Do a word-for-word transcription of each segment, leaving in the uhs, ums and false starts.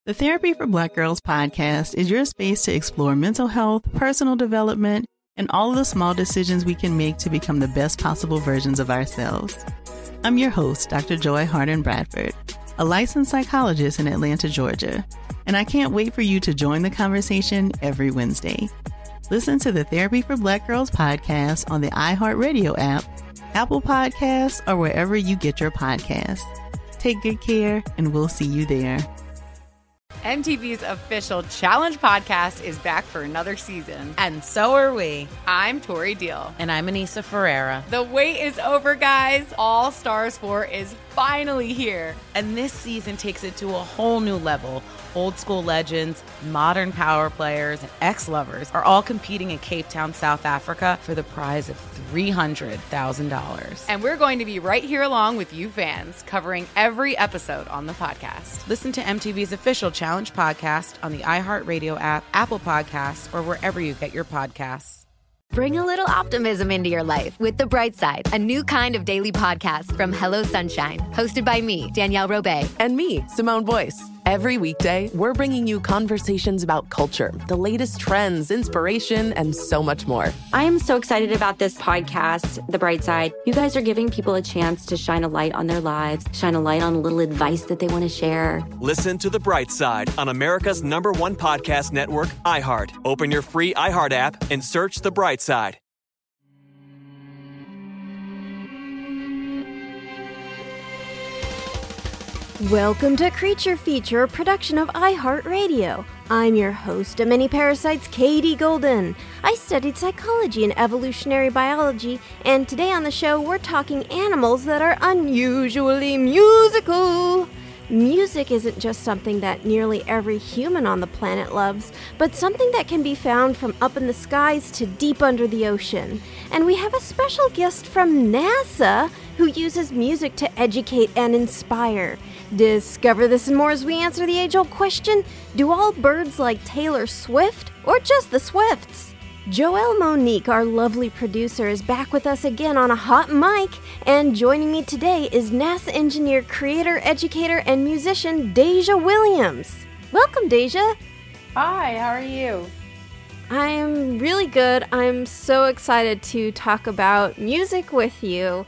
The Therapy for Black Girls podcast is your space to explore mental health, personal development, and all of the small decisions we can make to become the best possible versions of ourselves. I'm your host, Doctor Joy Harden Bradford, a licensed psychologist in Atlanta, Georgia, and I can't wait for you to join the conversation every Wednesday. Listen to the Therapy for Black Girls podcast on the iHeartRadio app, Apple Podcasts, or wherever you get your podcasts. Take good care, and we'll see you there. M T V's official Challenge podcast is back for another season. And so are we. I'm Tori Deal. And I'm Anissa Ferreira. The wait is over, guys. All Stars four is finally here. And this season takes it to a whole new level. Old school legends, modern power players, and ex-lovers are all competing in Cape Town, South Africa for the prize of three hundred thousand dollars. And we're going to be right here along with you fans, covering every episode on the podcast. Listen to M T V's official Challenge podcast on the iHeartRadio app, Apple Podcasts, or wherever you get your podcasts. Bring a little optimism into your life with The Bright Side, a new kind of daily podcast from Hello Sunshine, hosted by me, Danielle Robay. And me, Simone Boyce. Every weekday, we're bringing you conversations about culture, the latest trends, inspiration, and so much more. I am so excited about this podcast, The Bright Side. You guys are giving people a chance to shine a light on their lives, shine a light on a little advice that they want to share. Listen to The Bright Side on America's number one podcast network, iHeart. Open your free iHeart app and search The Bright Side. Welcome to Creature Feature, a production of iHeartRadio. I'm your host of Many Parasites, Katie Golden. I studied psychology and evolutionary biology, and today on the show we're talking animals that are unusually musical. Music isn't just something that nearly every human on the planet loves, but something that can be found from up in the skies to deep under the ocean. And we have a special guest from NASA who uses music to educate and inspire. Discover this and more as we answer the age-old question, do all birds like Taylor Swift or just the Swifts? Joelle Monique, our lovely producer, is back with us again on a hot mic, and joining me today is NASA engineer, creator, educator, and musician Deja Williams. Welcome, Deja. Hi, how are you? I'm really good. I'm so excited to talk about music with you.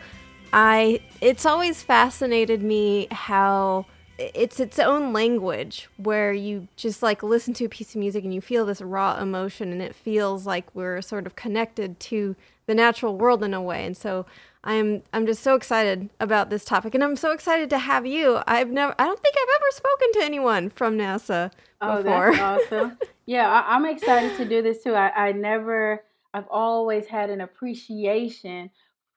I it's always fascinated me how it's its own language where you just like listen to a piece of music and you feel this raw emotion and it feels like we're sort of connected to the natural world in a way. And so I'm I'm just so excited about this topic, and I'm so excited to have you. I've never I don't think I've ever spoken to anyone from NASA oh, before. That's awesome. Yeah, I, I'm excited to do this too. I, I never I've always had an appreciation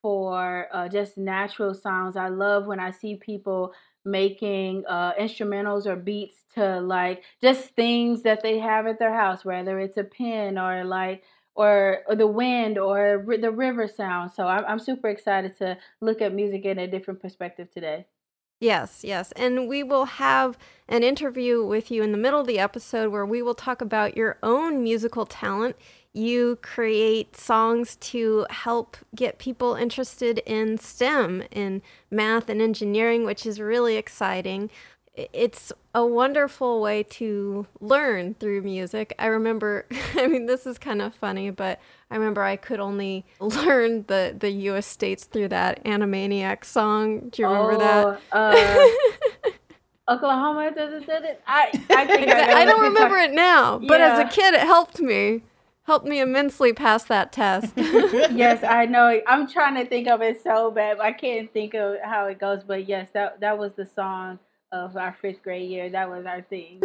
for uh, just natural sounds. I love when I see people making uh, instrumentals or beats to like just things that they have at their house, whether it's a pen or like or, or the wind or the river sound. So I'm, I'm super excited to look at music in a different perspective today. Yes, yes. And we will have an interview with you in the middle of the episode where we will talk about your own musical talent. You create songs to help get people interested in STEM, in math and engineering, which is really exciting. It's a wonderful way to learn through music. I remember, I mean, this is kind of funny, but I remember I could only learn the, the U S states through that Animaniacs song. Do you remember oh, that? Uh, Oklahoma, da, da, da, da. I, I, think I, I don't remember talk- it now, but yeah. as a kid, it helped me. Helped me immensely pass that test. Yes, I know. I'm trying to think of it so bad. I can't think of how it goes. But yes, that that was the song of our fifth grade year. That was our thing.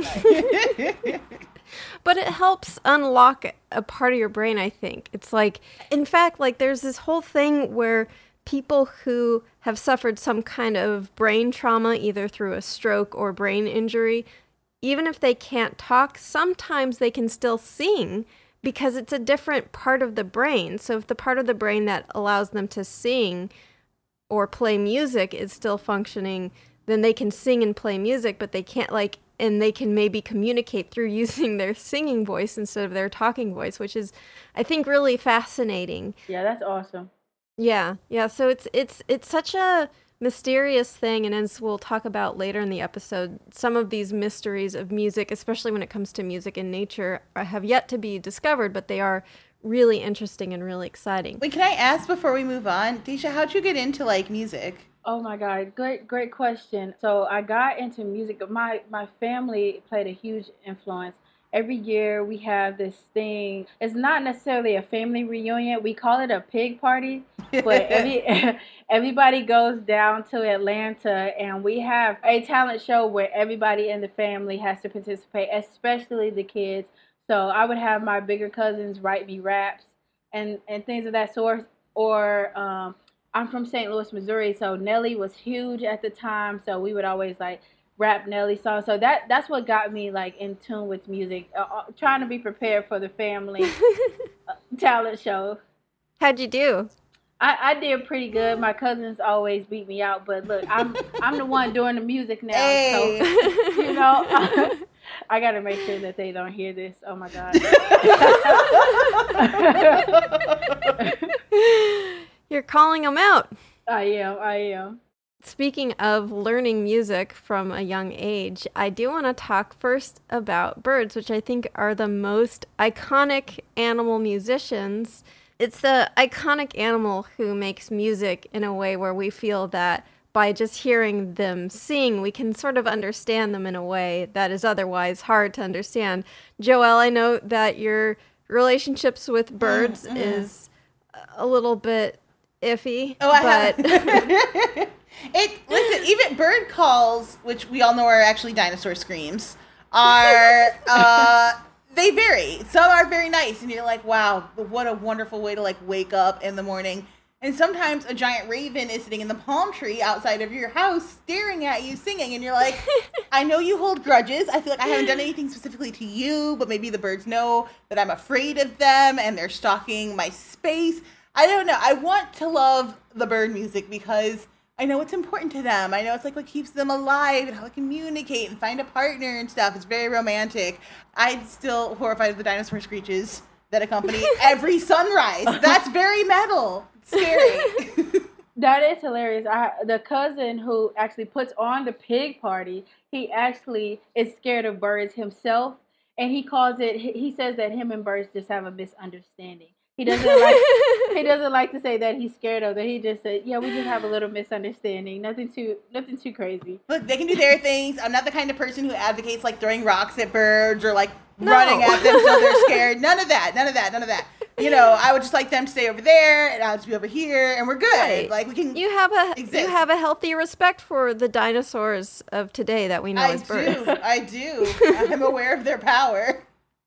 Like. But it helps unlock a part of your brain, I think. It's like, in fact, like there's this whole thing where people who have suffered some kind of brain trauma, either through a stroke or brain injury, even if they can't talk, sometimes they can still sing, because it's a different part of the brain. So if the part of the brain that allows them to sing or play music is still functioning, then they can sing and play music, but they can't like, and they can maybe communicate through using their singing voice instead of their talking voice, which is, I think, really fascinating. Yeah, that's awesome. Yeah, yeah. So it's it's it's such a mysterious thing, and as we'll talk about later in the episode, some of these mysteries of music, especially when it comes to music in nature, have yet to be discovered, but they are really interesting and really exciting. Wait, can I ask before we move on, Deisha, how'd you get into like music? Oh my God, great, great question. So I got into music. My my family played a huge influence. Every year we have this thing. It's not necessarily a family reunion. We call it a pig party. But every, everybody goes down to Atlanta, and we have a talent show where everybody in the family has to participate, especially the kids. So I would have my bigger cousins write me raps and, and things of that sort. Or um, I'm from Saint Louis, Missouri, so Nelly was huge at the time. So we would always like rap Nelly songs. So that that's what got me like in tune with music, uh, trying to be prepared for the family uh, talent show. How'd you do? I, I did pretty good. My cousins always beat me out, but look, I'm I'm the one doing the music now, hey. So you know I, I got to make sure that they don't hear this. Oh my God! You're calling them out. I am. I am. Speaking of learning music from a young age, I do want to talk first about birds, which I think are the most iconic animal musicians. It's the iconic animal who makes music in a way where we feel that by just hearing them sing, we can sort of understand them in a way that is otherwise hard to understand. Joelle, I know that your relationships with birds mm, mm. is a little bit iffy. Oh, I but have. It listen, even bird calls, which we all know are actually dinosaur screams, are uh, they vary. Some are very nice, and you're like, wow, what a wonderful way to like wake up in the morning. And sometimes a giant raven is sitting in the palm tree outside of your house staring at you singing, and you're like, I know you hold grudges. I feel like I haven't done anything specifically to you, but maybe the birds know that I'm afraid of them and they're stalking my space. I don't know. I want to love the bird music because I know it's important to them. I know it's like what keeps them alive and how they communicate and find a partner and stuff. It's very romantic. I'm still horrified of the dinosaur screeches that accompany every sunrise. That's very metal. It's scary. That is hilarious. I, the cousin who actually puts on the pig party, he actually is scared of birds himself. And he calls it, he says that him and birds just have a misunderstanding. He doesn't like he doesn't like to say that he's scared of them. He just said, yeah, we just have a little misunderstanding. Nothing too nothing too crazy. Look, they can do their things. I'm not the kind of person who advocates like throwing rocks at birds or like no. running at them so they're scared. None of that. None of that. None of that. You know, I would just like them to stay over there and I'll just be over here and we're good. Right. Like we can You have a exist. You have a healthy respect for the dinosaurs of today that we know I as birds. do. I do. I'm aware of their power.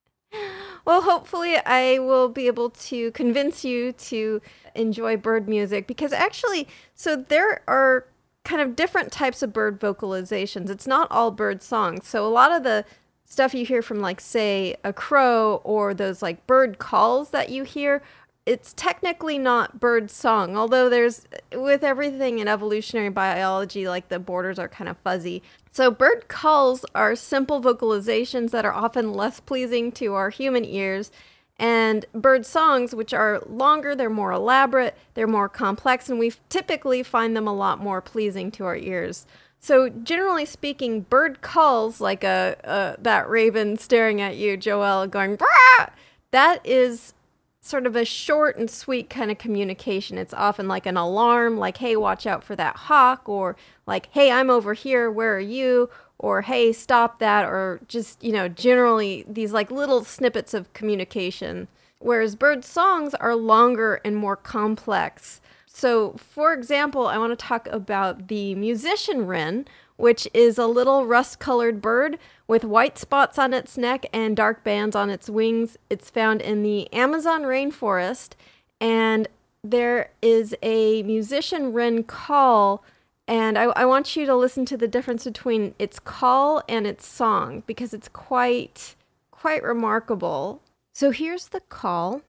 Well, hopefully I will be able to convince you to enjoy bird music because actually, so there are kind of different types of bird vocalizations. It's not all bird songs. So a lot of the stuff you hear from like, say, a crow or those like bird calls that you hear, it's technically not bird song, although there's, with everything in evolutionary biology, like the borders are kind of fuzzy. So bird calls are simple vocalizations that are often less pleasing to our human ears, and bird songs, which are longer, they're more elaborate, they're more complex, and we typically find them a lot more pleasing to our ears. So generally speaking, bird calls, like a, a that raven staring at you, Joelle, going, "Brah!" that is sort of a short and sweet kind of communication. It's often like an alarm, like, hey, watch out for that hawk, or like, hey, I'm over here, where are you? Or, hey, stop that, or just, you know, generally these like little snippets of communication. Whereas bird songs are longer and more complex. So, for example, I want to talk about the musician wren, which is a little rust-colored bird with white spots on its neck and dark bands on its wings. It's found in the Amazon rainforest, and there is a musician wren call, and I, I want you to listen to the difference between its call and its song, because it's quite, quite remarkable. So here's the call.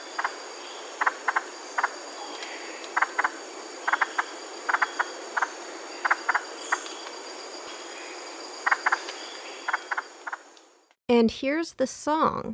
And here's the song.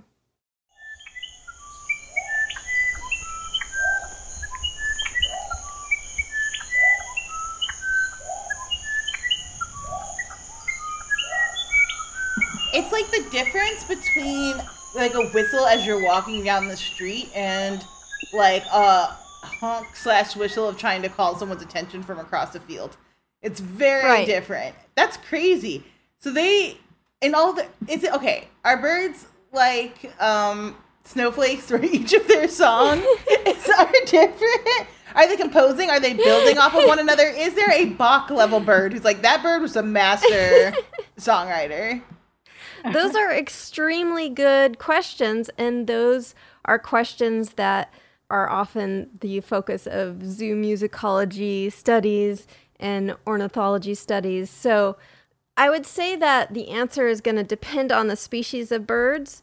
the difference between like a whistle as you're walking down the street and like a honk slash whistle of trying to call someone's attention from across the field. It's very Right. different. That's crazy. So they, in all the, is it, okay, are birds like um, snowflakes for each of their songs? Is, are different? Are they composing? Are they building off of one another? Is there a Bach level bird who's like, that bird was a master songwriter? Those are extremely good questions, and those are questions that are often the focus of zoo musicology studies and ornithology studies. So I would say that the answer is going to depend on the species of birds.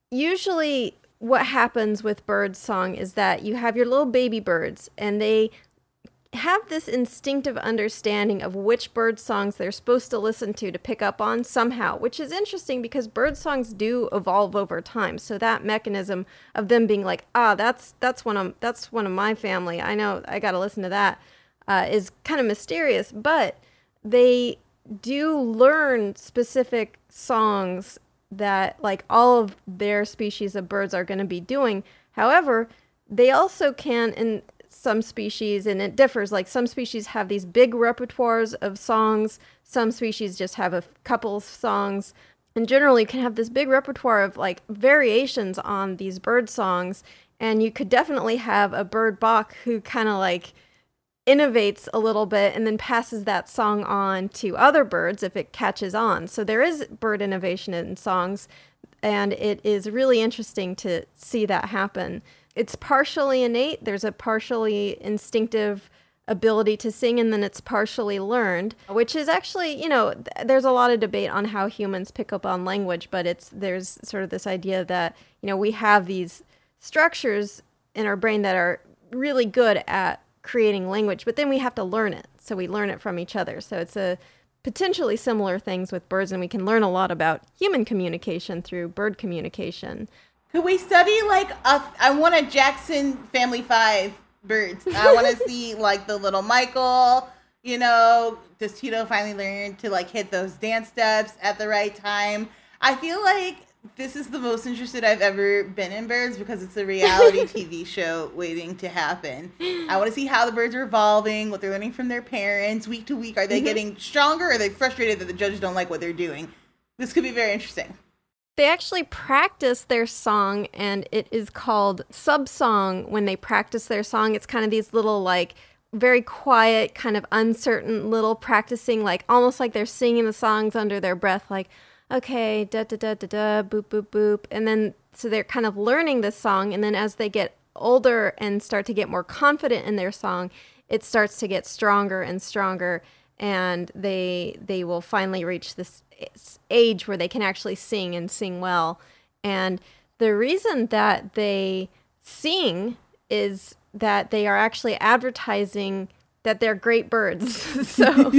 Usually what happens with bird song is that you have your little baby birds, and they have this instinctive understanding of which bird songs they're supposed to listen to to pick up on somehow, which is interesting because bird songs do evolve over time. So that mechanism of them being like, ah, that's that's one of that's one of my family, I know I got to listen to that, uh, is kind of mysterious. But they do learn specific songs that like all of their species of birds are going to be doing. However, they also can, in some species, and it differs, like some species have these big repertoires of songs, some species just have a couple of songs, and generally you can have this big repertoire of like variations on these bird songs, and you could definitely have a bird Bach who kind of like innovates a little bit and then passes that song on to other birds if it catches on. So there is bird innovation in songs, and it is really interesting to see that happen. It's partially innate, there's a partially instinctive ability to sing, and then it's partially learned, which is actually, you know, th- there's a lot of debate on how humans pick up on language, but it's there's sort of this idea that, you know, we have these structures in our brain that are really good at creating language, but then we have to learn it. So we learn it from each other. So it's a potentially similar things with birds, and we can learn a lot about human communication through bird communication. Could we study like a, I want a Jackson Family Five birds. I want to see like the little Michael, you know, does Tito finally learn to like hit those dance steps at the right time? I feel like this is the most interested I've ever been in birds because it's a reality T V show waiting to happen. I want to see how the birds are evolving, what they're learning from their parents week to week. Are they mm-hmm. getting stronger? Or are they frustrated that the judges don't like what they're doing? This could be very interesting. They actually practice their song, and it is called sub-song. When they practice their song, it's kind of these little, like, very quiet, kind of uncertain little practicing, like, almost like they're singing the songs under their breath, like, okay, da-da-da-da-da, boop, boop, boop. And then, so they're kind of learning this song, and then as they get older and start to get more confident in their song, it starts to get stronger and stronger, and they they will finally reach this age where they can actually sing and sing well. And the reason that they sing is that they are actually advertising that they're great birds. So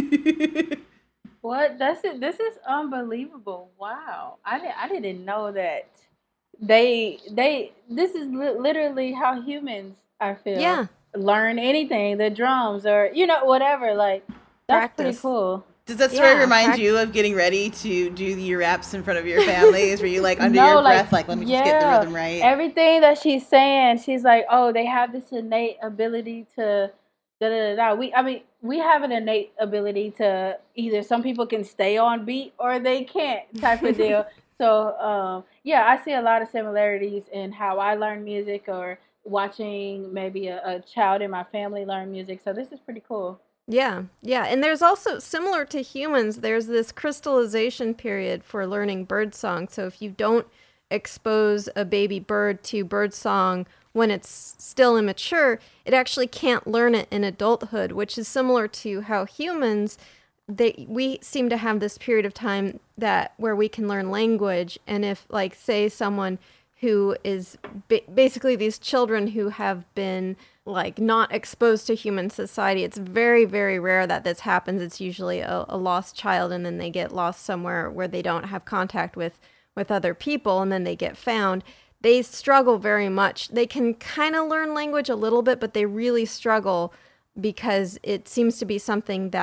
what? That's it. This is unbelievable. Wow. I didn't I didn't know that they they this is li- literally how humans, I feel, yeah. learn anything, the drums or you know whatever, like that's Practice. Pretty cool. Does that story yeah, remind practice. you of getting ready to do your raps in front of your families? Were you like under no, your like, breath, like, let me yeah, just get the rhythm right? Everything that she's saying, she's like, oh, they have this innate ability to da da da da. We, I mean, we have an innate ability to either some people can stay on beat or they can't type of deal. So, um, yeah, I see a lot of similarities in how I learn music or watching maybe a, a child in my family learn music. So this is pretty cool. Yeah, yeah. And there's also, similar to humans, there's this crystallization period for learning bird song. So if you don't expose a baby bird to bird song when it's still immature, it actually can't learn it in adulthood, which is similar to how humans, they we seem to have this period of time that where we can learn language. And if, like, say someone who is ba- basically these children who have been like not exposed to human society, it's very, very rare that this happens. It's usually a, a lost child, and then they get lost somewhere where they don't have contact with, with other people, and then they get found. They struggle very much. They can kind of learn language a little bit, but they really struggle because it seems to be something that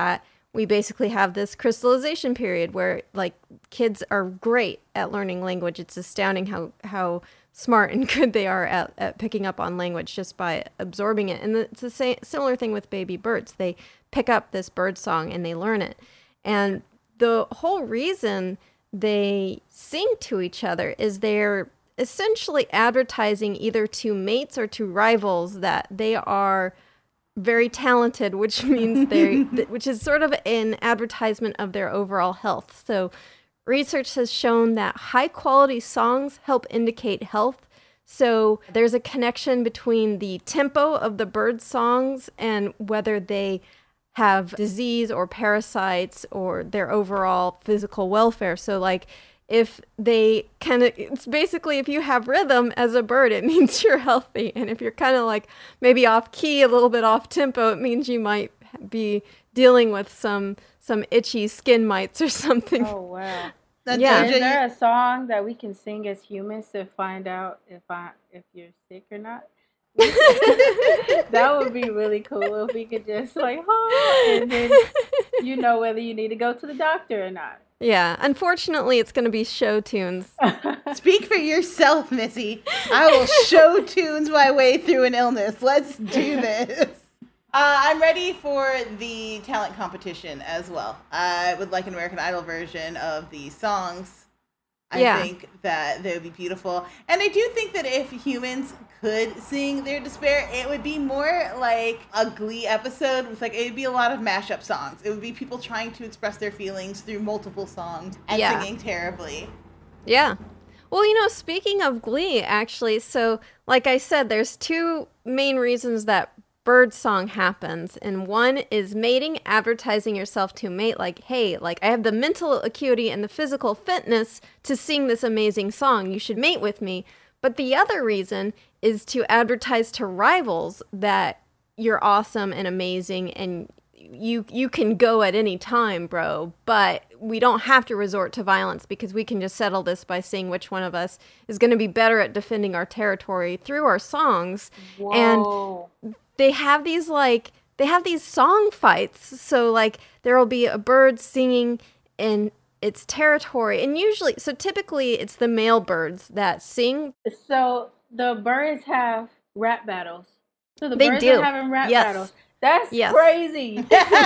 we basically have this crystallization period where like kids are great at learning language. It's astounding how, how smart and good they are at, at picking up on language just by absorbing it. And it's the same similar thing with baby birds. They pick up this bird song and they learn it. And the whole reason they sing to each other is they're essentially advertising either to mates or to rivals that they are very talented, which means they which is sort of an advertisement of their overall health. So research has shown that high quality songs help indicate health. So there's a connection between the tempo of the bird songs and whether they have disease or parasites or their overall physical welfare. So like if they kind of, it's basically if you have rhythm as a bird, it means you're healthy. And if you're kind of like maybe off key, a little bit off tempo, it means you might be dealing with some some itchy skin mites or something. Oh, wow. That's Yeah. Is there a song that we can sing as humans to find out if I if you're sick or not? That would be really cool if we could just like, oh, and then you know whether you need to go to the doctor or not. Yeah, unfortunately, it's going to be show tunes. Speak for yourself, Missy. I will show tunes my way through an illness. Let's do this. Uh, I'm ready for the talent competition as well. I would like an American Idol version of these songs. I Yeah. think that they would be beautiful. And I do think that if humans could sing their despair, it would be more like a Glee episode with like, it would be a lot of mashup songs. It would be people trying to express their feelings through multiple songs and Yeah. singing terribly. Yeah. Well, you know, speaking of Glee, actually, so like I said, there's two main reasons that bird song happens, and one is mating, advertising yourself to a mate like, hey, like I have the mental acuity and the physical fitness to sing this amazing song, you should mate with me. But the other reason is to advertise to rivals that you're awesome and amazing and you you can go at any time, bro, but we don't have to resort to violence because we can just settle this by seeing which one of us is going to be better at defending our territory through our songs. Whoa. And they have these like they have these song fights. So like there will be a bird singing in its territory, and usually, so typically it's the male birds that sing. So the birds have rap battles. So the They birds do. are having rap Yes. battles. That's Yes. crazy.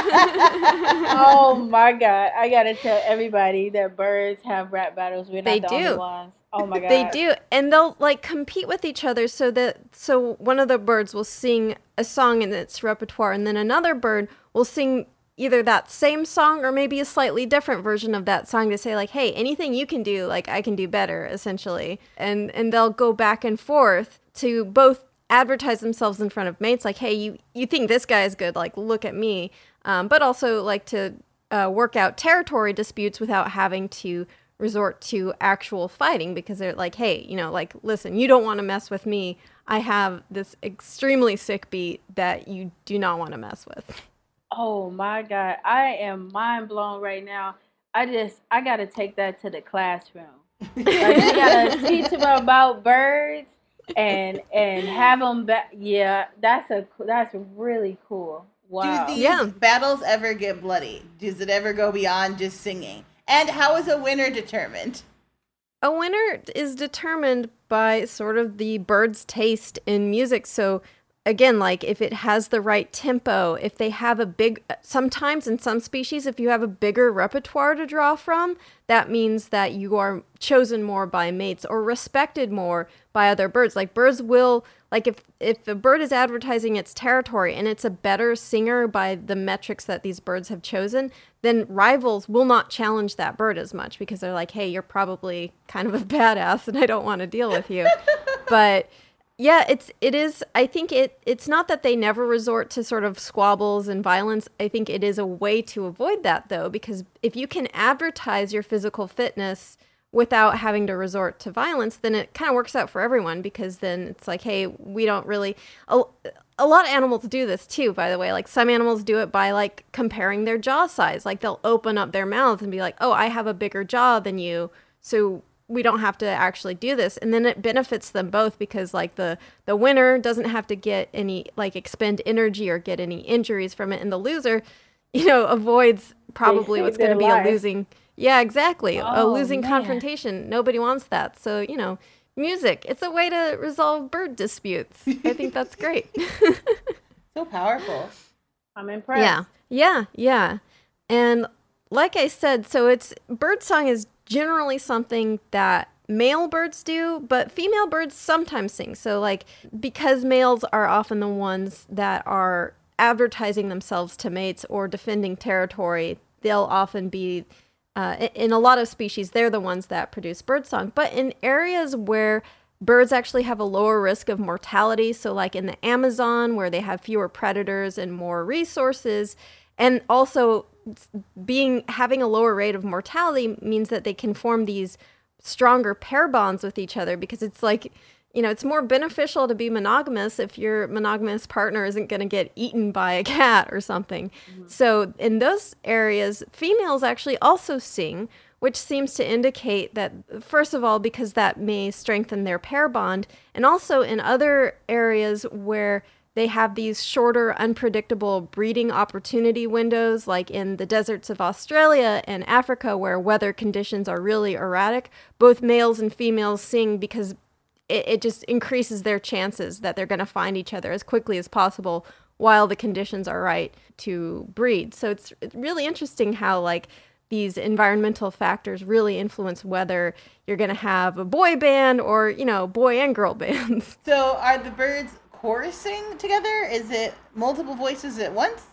Oh my God. I gotta tell everybody that birds have rap battles. We're not They the do. only ones. Oh my God. They do, and they'll like compete with each other so that so one of the birds will sing a song in its repertoire, and then another bird will sing either that same song or maybe a slightly different version of that song to say like, hey, anything you can do, like I can do better, essentially. And and they'll go back and forth to both advertise themselves in front of mates like, hey, you, you think this guy is good, like look at me, um, but also like to uh, work out territory disputes without having to resort to actual fighting, because they're like, hey, you know, like, listen, you don't want to mess with me. I have this extremely sick beat that you do not want to mess with. Oh my God. I am mind blown right now. I just, I got to take that to the classroom. Like, you got to teach them about birds and and have them back. Yeah, that's a that's really cool. Wow. Do these Yeah. battles ever get bloody? Does it ever go beyond just singing? And how is a winner determined? A winner is determined by sort of the bird's taste in music. So again, like if it has the right tempo, if they have a big, sometimes in some species, if you have a bigger repertoire to draw from, that means that you are chosen more by mates or respected more by other birds. Like birds will, like if, if a bird is advertising its territory and it's a better singer by the metrics that these birds have chosen, then rivals will not challenge that bird as much because they're like, hey, you're probably kind of a badass and I don't want to deal with you. But yeah, it's it is. I think it it's not that they never resort to sort of squabbles and violence. I think it is a way to avoid that, though, because if you can advertise your physical fitness without having to resort to violence, then it kind of works out for everyone, because then it's like, hey, we don't really. A, a lot of animals do this too, by the way. Like some animals do it by like comparing their jaw size. Like they'll open up their mouths and be like, oh, I have a bigger jaw than you, so we don't have to actually do this. And then it benefits them both, because like the the winner doesn't have to get any like expend energy or get any injuries from it, and the loser, you know, avoids probably save what's going to their be life. a losing, yeah, exactly, a Oh, losing man. confrontation. Nobody wants that. So, you know, music, it's a way to resolve bird disputes. I think that's great. So powerful. I'm impressed. Yeah, yeah, yeah. And like I said, so it's birdsong is generally something that male birds do, but female birds sometimes sing. So like, because males are often the ones that are advertising themselves to mates or defending territory, they'll often be, uh, i- in a lot of species, they're the ones that produce birdsong. But in areas where birds actually have a lower risk of mortality, so like in the Amazon where they have fewer predators and more resources, and also being having a lower rate of mortality means that they can form these stronger pair bonds with each other, because it's like, you know, it's more beneficial to be monogamous if your monogamous partner isn't going to get eaten by a cat or something. Mm-hmm. So in those areas, females actually also sing, which seems to indicate that, first of all, because that may strengthen their pair bond, and also in other areas where they have these shorter, unpredictable breeding opportunity windows, like in the deserts of Australia and Africa, where weather conditions are really erratic, both males and females sing because it, it just increases their chances that they're going to find each other as quickly as possible while the conditions are right to breed. So it's, it's really interesting how, like, these environmental factors really influence whether you're going to have a boy band or, you know, boy and girl bands. So are the birds chorusing together? Is it multiple voices at once?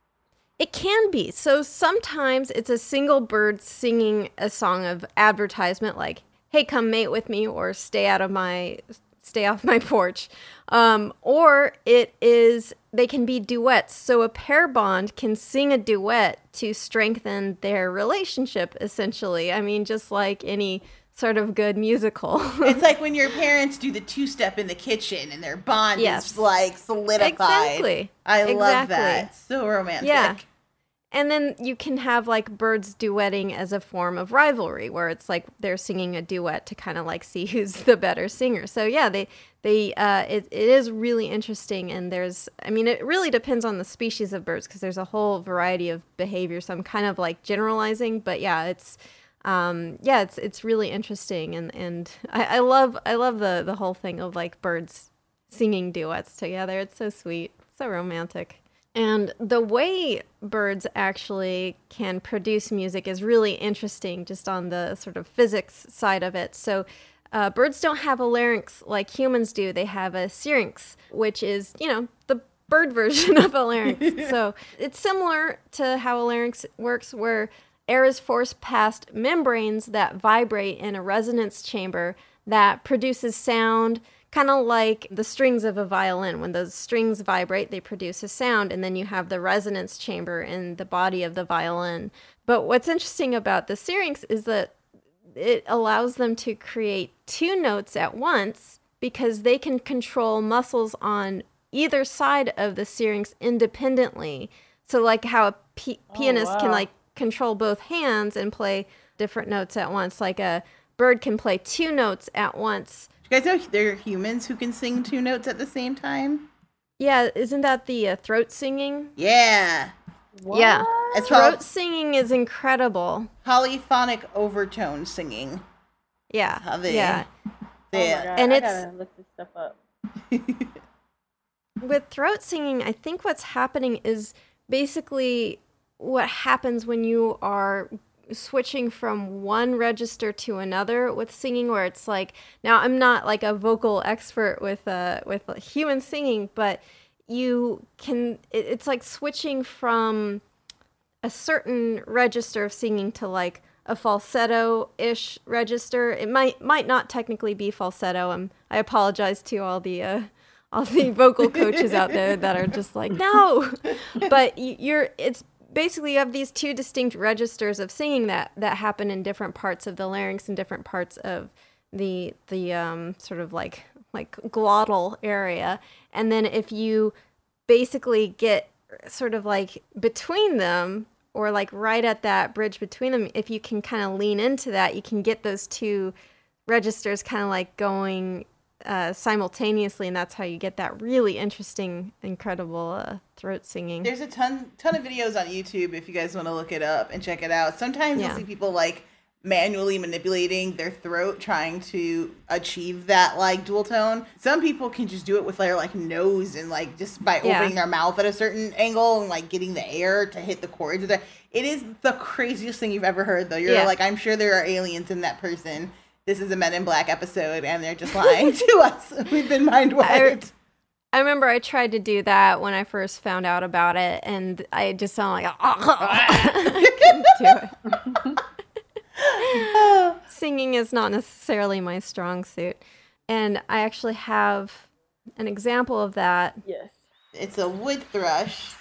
It can be. So sometimes it's a single bird singing a song of advertisement, like, hey, come mate with me, or stay out of my, stay off my porch. Um, or it is, they can be duets. So a pair bond can sing a duet to strengthen their relationship, essentially. I mean, just like any sort of good musical. It's like when your parents do the two-step in the kitchen and their bond Yes. is like solidified. Exactly. I love Exactly. that. So romantic. Yeah. And then you can have like birds duetting as a form of rivalry, where it's like they're singing a duet to kind of like see who's the better singer. So yeah, they they uh, it it is really interesting, and there's I mean it really depends on the species of birds, because there's a whole variety of behavior. So I'm kind of like generalizing, but yeah, it's um yeah it's it's really interesting, and and I, I love I love the the whole thing of like birds singing duets together. It's so sweet, so romantic. And the way birds actually can produce music is really interesting, just on the sort of physics side of it. So uh, birds don't have a larynx like humans do. They have a syrinx, which is, you know, the bird version of a larynx. So it's similar to how a larynx works, where air is forced past membranes that vibrate in a resonance chamber that produces sound, kind of like the strings of a violin. When those strings vibrate, they produce a sound, and then you have the resonance chamber in the body of the violin. But what's interesting about the syrinx is that it allows them to create two notes at once, because they can control muscles on either side of the syrinx independently. So like how a p- pianist wow. can like control both hands and play different notes at once, like a bird can play two notes at once. You guys know there are humans who can sing two notes at the same time? Yeah, isn't that the uh, throat singing? Yeah. What? Yeah. It's Throat called singing is incredible. polyphonic overtone singing. Yeah. How they, Yeah. they- Oh my God, And I it's- gotta look this stuff up. With throat singing, I think what's happening is basically what happens when you are switching from one register to another with singing, where it's like, now I'm not like a vocal expert with uh with human singing, but you can it, it's like switching from a certain register of singing to like a falsetto-ish register. It might might not technically be falsetto. I'm, I apologize to all the uh, all the vocal coaches out there that are just like, no. But y- you're it's basically you have these two distinct registers of singing that that happen in different parts of the larynx and different parts of the the um, sort of like like glottal area. And then if you basically get sort of like between them, or like right at that bridge between them, if you can kind of lean into that, you can get those two registers kind of like going uh, simultaneously, and that's how you get that really interesting, incredible uh, throat singing. There's a ton ton of videos on YouTube if you guys want to look it up and check it out. Sometimes Yeah. you'll see people like manually manipulating their throat trying to achieve that like dual tone. Some people can just do it with their like nose and like just by Yeah. opening their mouth at a certain angle and like getting the air to hit the chords. It is the craziest thing you've ever heard though. You're Yeah. like, I'm sure there are aliens in that person. This is a Men in Black episode and they're just lying to us. We've been mind wiped. I remember I tried to do that when I first found out about it, and I just sound like, I couldn't do it. Singing is not necessarily my strong suit. And I actually have an example of that. Yes. It's a wood thrush.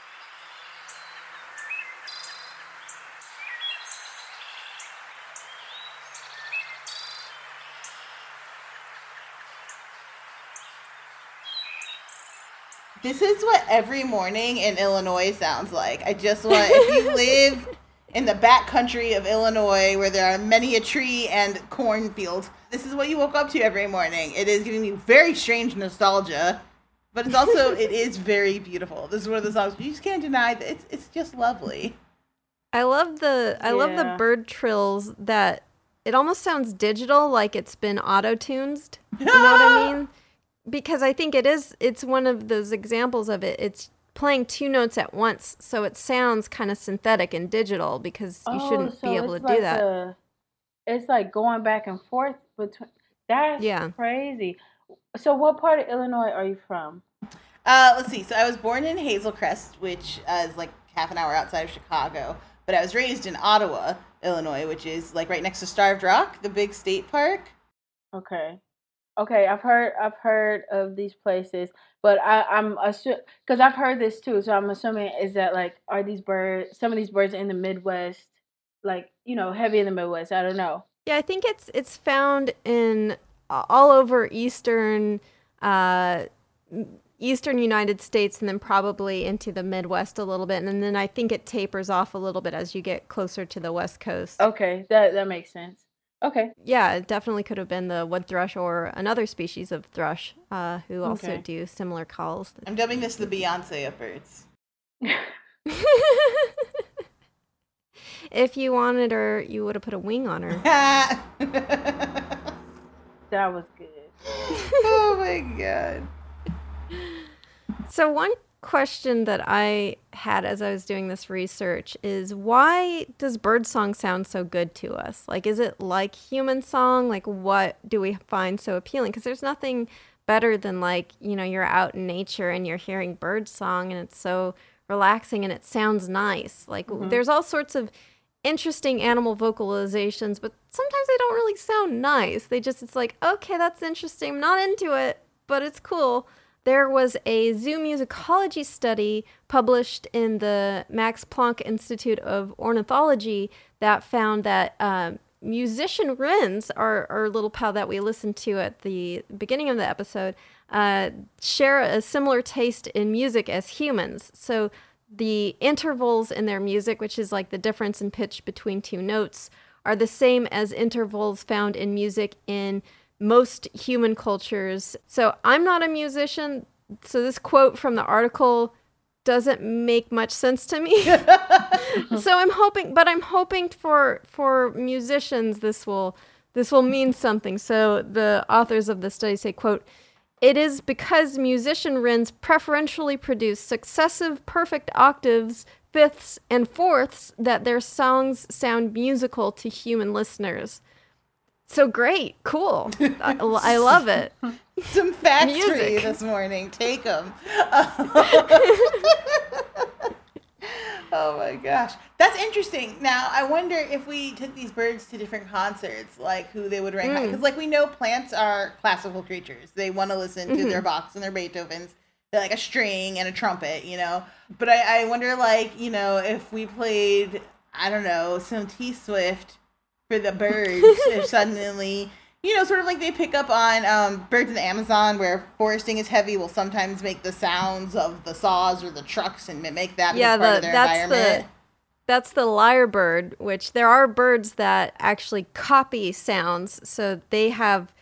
This is what every morning in Illinois sounds like. I just want, if you live in the back country of Illinois where there are many a tree and cornfields, this is what you woke up to every morning. It is giving me very strange nostalgia, but it's also, it is very beautiful. This is one of the songs you just can't deny that it's it's just lovely. I love the I love the Yeah. bird trills that it almost sounds digital, like it's been auto-tuned. You know what I mean? Because I think it is, it's one of those examples of it. It's playing two notes at once, so it sounds kind of synthetic and digital because you Oh, shouldn't so be able to it's do like that. a- it's like going back and forth between. That's Yeah. crazy. So, what part of Illinois are you from? Uh, let's see. So I was born in Hazel Crest, which uh, is like half an hour outside of Chicago, but I was raised in Ottawa, Illinois, which is like right next to Starved Rock, the big state park. Okay. Okay, I've heard I've heard of these places, but I, I'm assuming because I've heard this too. So I'm assuming is that like are these birds? Some of these birds in the Midwest, like you know, heavy in the Midwest. I don't know. Yeah, I think it's it's found in uh, all over eastern uh, eastern United States, and then probably into the Midwest a little bit, and then I think it tapers off a little bit as you get closer to the West Coast. Okay, that that makes sense. Okay. Yeah, it definitely could have been the wood thrush or another species of thrush uh, who also Okay. do similar calls. I'm dubbing this the Beyonce of birds. If you wanted her, you would have put a wing on her. That was good. Oh my god. So one question that I had as I was doing this research is why does birdsong sound so good to us? Like, is it like human song? Like, what do we find so appealing? Because there's nothing better than like, you know, you're out in nature and you're hearing birdsong and it's so relaxing and it sounds nice. Like, Mhm. there's all sorts of interesting animal vocalizations, but sometimes they don't really sound nice. They just, it's like, okay, that's interesting. I'm not into it, but it's cool. There was a zoo musicology study published in the Max Planck Institute of Ornithology that found that um, musician wrens, our, our little pal that we listened to at the beginning of the episode, uh, share a similar taste in music as humans. So the intervals in their music, which is like the difference in pitch between two notes, are the same as intervals found in music in most human cultures. So I'm not a musician, so this quote from the article doesn't make much sense to me. So I'm hoping, but I'm hoping for for musicians this will this will mean something. So the authors of the study say, quote, "It is because musician wrens preferentially produce successive perfect octaves, fifths, and fourths that their songs sound musical to human listeners." So great, cool. I, I love it. Some facts for you Music. this morning. Take them. Oh my gosh. That's interesting. Now, I wonder if we took these birds to different concerts, like who they would rank high. Mm. Because, like, we know plants are classical creatures. They want to listen to Mhm. their Bachs and their Beethovens. They're like a string and a trumpet, you know? But I, I wonder, like, you know, if we played, I don't know, some T-Swift for the birds, if suddenly, you know, sort of like they pick up on um, birds in the Amazon where foresting is heavy will sometimes make the sounds of the saws or the trucks and make that Yeah, as part the, of their that's environment. the that's the lyrebird, which there are birds that actually copy sounds. So they have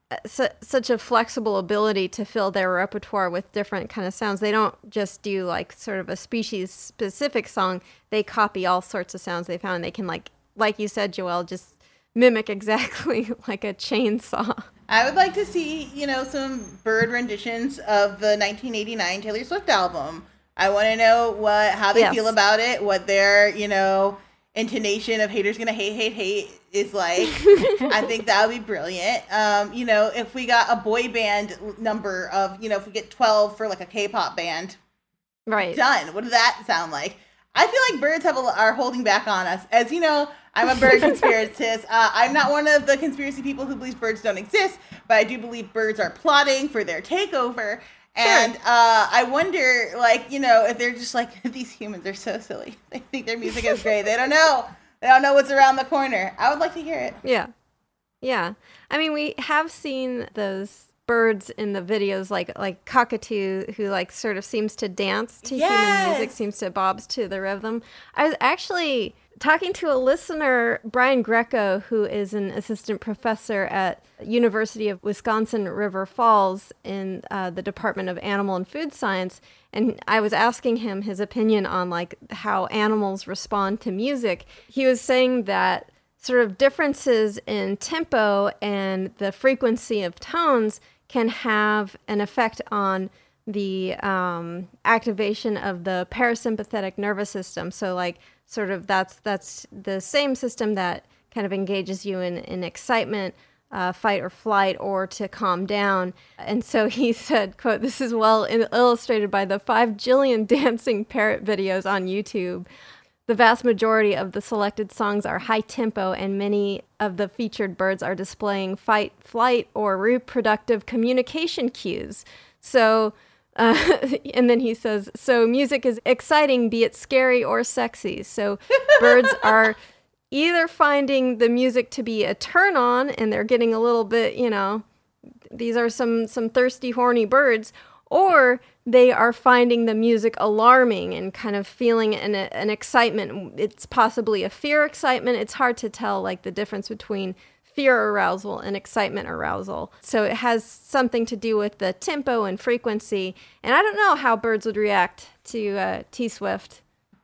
su- such a flexible ability to fill their repertoire with different kind of sounds. They don't just do like sort of a species specific song. They copy all sorts of sounds they found. They can like, like you said, Joelle, just mimic exactly like a chainsaw. I would like to see, you know, some bird renditions of the nineteen eighty-nine Taylor Swift album. I want to know what how they Yes. feel about it, what their, you know, intonation of haters gonna hate, hate, hate is like. I think that would be brilliant. Um, you know, if we got a boy band number of, you know, if we get twelve for like a K-pop band, Right. done. What does that sound like? I feel like birds have a, are holding back on us. As you know, I'm a bird conspiracist. Uh, I'm not one of the conspiracy people who believes birds don't exist, but I do believe birds are plotting for their takeover. And uh, I wonder, like, you know, if they're just like, these humans are so silly. They think their music is great. They don't know. They don't know what's around the corner. I would like to hear it. Yeah. Yeah. I mean, we have seen those birds in the videos, like like Cockatoo, who like sort of seems to dance to Yes! human music, seems to bobs to the rhythm. I was actually talking to a listener, Brian Greco, who is an assistant professor at University of Wisconsin River Falls in uh, the Department of Animal and Food Science, and I was asking him his opinion on like how animals respond to music. He was saying that sort of differences in tempo and the frequency of tones can have an effect on the um, activation of the parasympathetic nervous system. So like sort of that's that's the same system that kind of engages you in, in excitement, uh, fight or flight, or to calm down. And so he said, quote, "This is well illustrated by the five jillion dancing parrot videos on YouTube. The vast majority of the selected songs are high tempo, and many of the featured birds are displaying fight, flight, or reproductive communication cues." So, uh, and then he says, so music is exciting, be it scary or sexy. So birds are either finding the music to be a turn on, and they're getting a little bit, you know, these are some, some thirsty, horny birds, or they are finding the music alarming and kind of feeling an, an excitement. It's possibly a fear excitement. It's hard to tell like the difference between fear arousal and excitement arousal. So it has something to do with the tempo and frequency. And I don't know how birds would react to uh, T-Swift.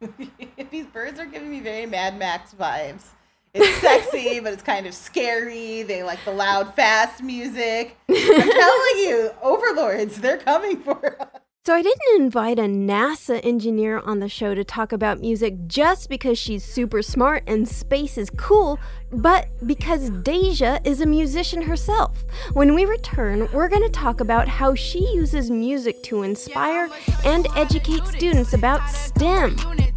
These birds are giving me very Mad Max vibes. It's sexy, but it's kind of scary. They like the loud, fast music. I'm telling you, overlords, they're coming for us. So I didn't invite a NASA engineer on the show to talk about music just because she's super smart and space is cool, but because Deja is a musician herself. When we return, we're going to talk about how she uses music to inspire and educate students about STEM.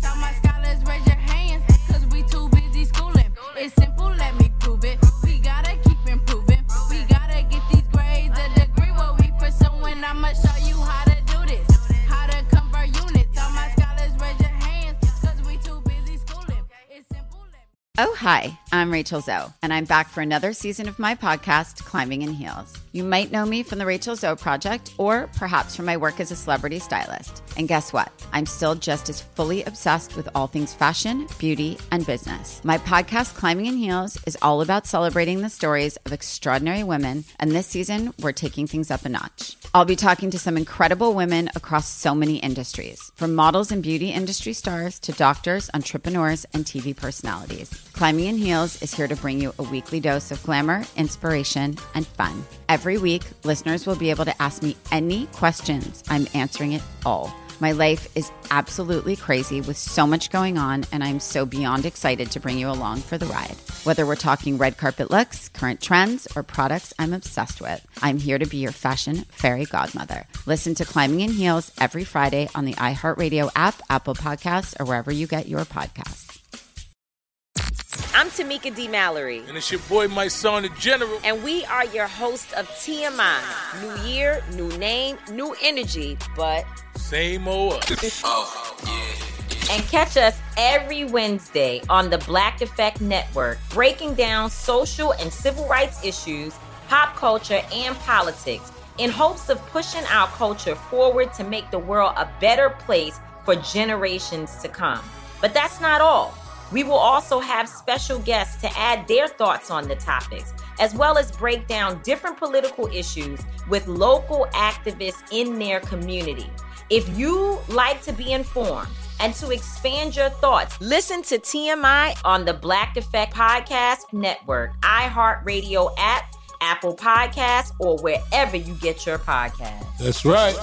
It's simple, let me prove it. We gotta keep improving. We gotta get these grades a degree what we pursuing. I'ma show you how to do this, how to convert units. All my scholars raise your hands, cause we too busy schooling. It's simple. Oh, hi, I'm Rachel Zoe, and I'm back for another season of my podcast, Climbing in Heels. You might know me from the Rachel Zoe Project, or perhaps from my work as a celebrity stylist. And guess what? I'm still just as fully obsessed with all things fashion, beauty, and business. My podcast, Climbing in Heels, is all about celebrating the stories of extraordinary women, and this season, we're taking things up a notch. I'll be talking to some incredible women across so many industries, from models and beauty industry stars to doctors, entrepreneurs, and T V personalities. Climbing in Heels is here to bring you a weekly dose of glamour, inspiration, and fun. Every week, listeners will be able to ask me any questions. I'm answering it all. My life is absolutely crazy with so much going on, and I'm so beyond excited to bring you along for the ride. Whether we're talking red carpet looks, current trends, or products I'm obsessed with, I'm here to be your fashion fairy godmother. Listen to Climbing in Heels every Friday on the iHeartRadio app, Apple Podcasts, or wherever you get your podcasts. I'm Tamika D. Mallory. And it's your boy, my son, the General. And we are your hosts of T M I. New year, new name, new energy, but... same old us. Oh, yeah. And catch us every Wednesday on the Black Effect Network, breaking down social and civil rights issues, pop culture, and politics, in hopes of pushing our culture forward to make the world a better place for generations to come. But that's not all. We will also have special guests to add their thoughts on the topics, as well as break down different political issues with local activists in their community. If you like to be informed and to expand your thoughts, listen to T M I on the Black Effect Podcast Network, iHeartRadio app, Apple Podcasts, or wherever you get your podcasts. That's right.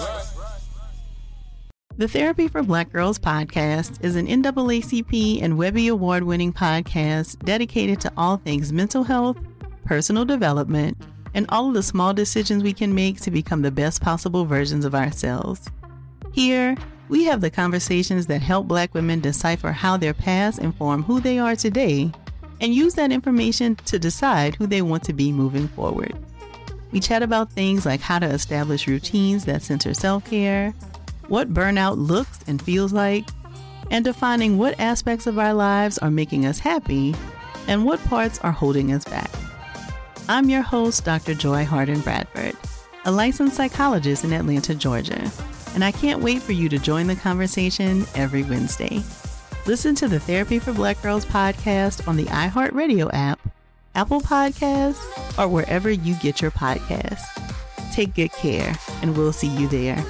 The Therapy for Black Girls podcast is an N double A C P and Webby Award-winning podcast dedicated to all things mental health, personal development, and all of the small decisions we can make to become the best possible versions of ourselves. Here, we have the conversations that help Black women decipher how their past inform who they are today and use that information to decide who they want to be moving forward. We chat about things like how to establish routines that center self-care, what burnout looks and feels like, and defining what aspects of our lives are making us happy and what parts are holding us back. I'm your host, Doctor Joy Harden Bradford, a licensed psychologist in Atlanta, Georgia, and I can't wait for you to join the conversation every Wednesday. Listen to the Therapy for Black Girls podcast on the iHeartRadio app, Apple Podcasts, or wherever you get your podcasts. Take good care, and we'll see you there.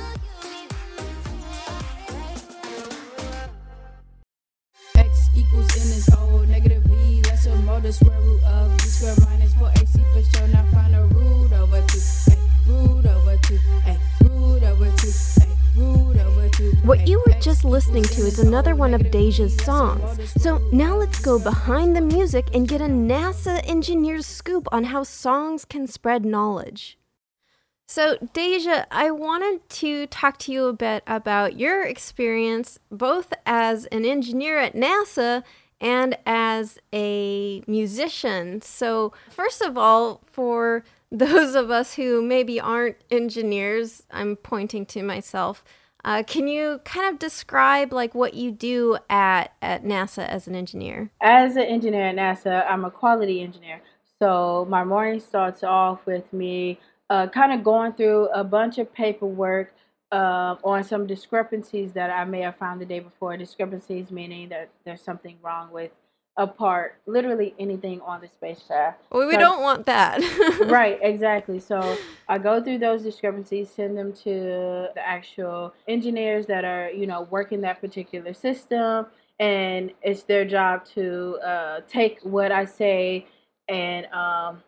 X equals N is O, negative B, lesser more the square root of B square minus four A C for sure. Now find a root over two, ay, root over two, ay, root over two, ay, root over two. What you were just listening to is another one of Deja's songs. So now let's go behind the music and get a NASA engineer's scoop on how songs can spread knowledge. So, Deja, I wanted to talk to you a bit about your experience both as an engineer at NASA and as a musician. So, first of all, for those of us who maybe aren't engineers, I'm pointing to myself, uh, can you kind of describe like what you do at, at NASA as an engineer? As an engineer at NASA, I'm a quality engineer. So my morning starts off with me Uh, kind of going through a bunch of paperwork uh, on some discrepancies that I may have found the day before. Discrepancies meaning that there's something wrong with a part, literally anything on the spacecraft. Well, we so, don't want that. Right, exactly. So I go through those discrepancies, send them to the actual engineers that are, you know, working that particular system, and it's their job to uh, take what I say and um,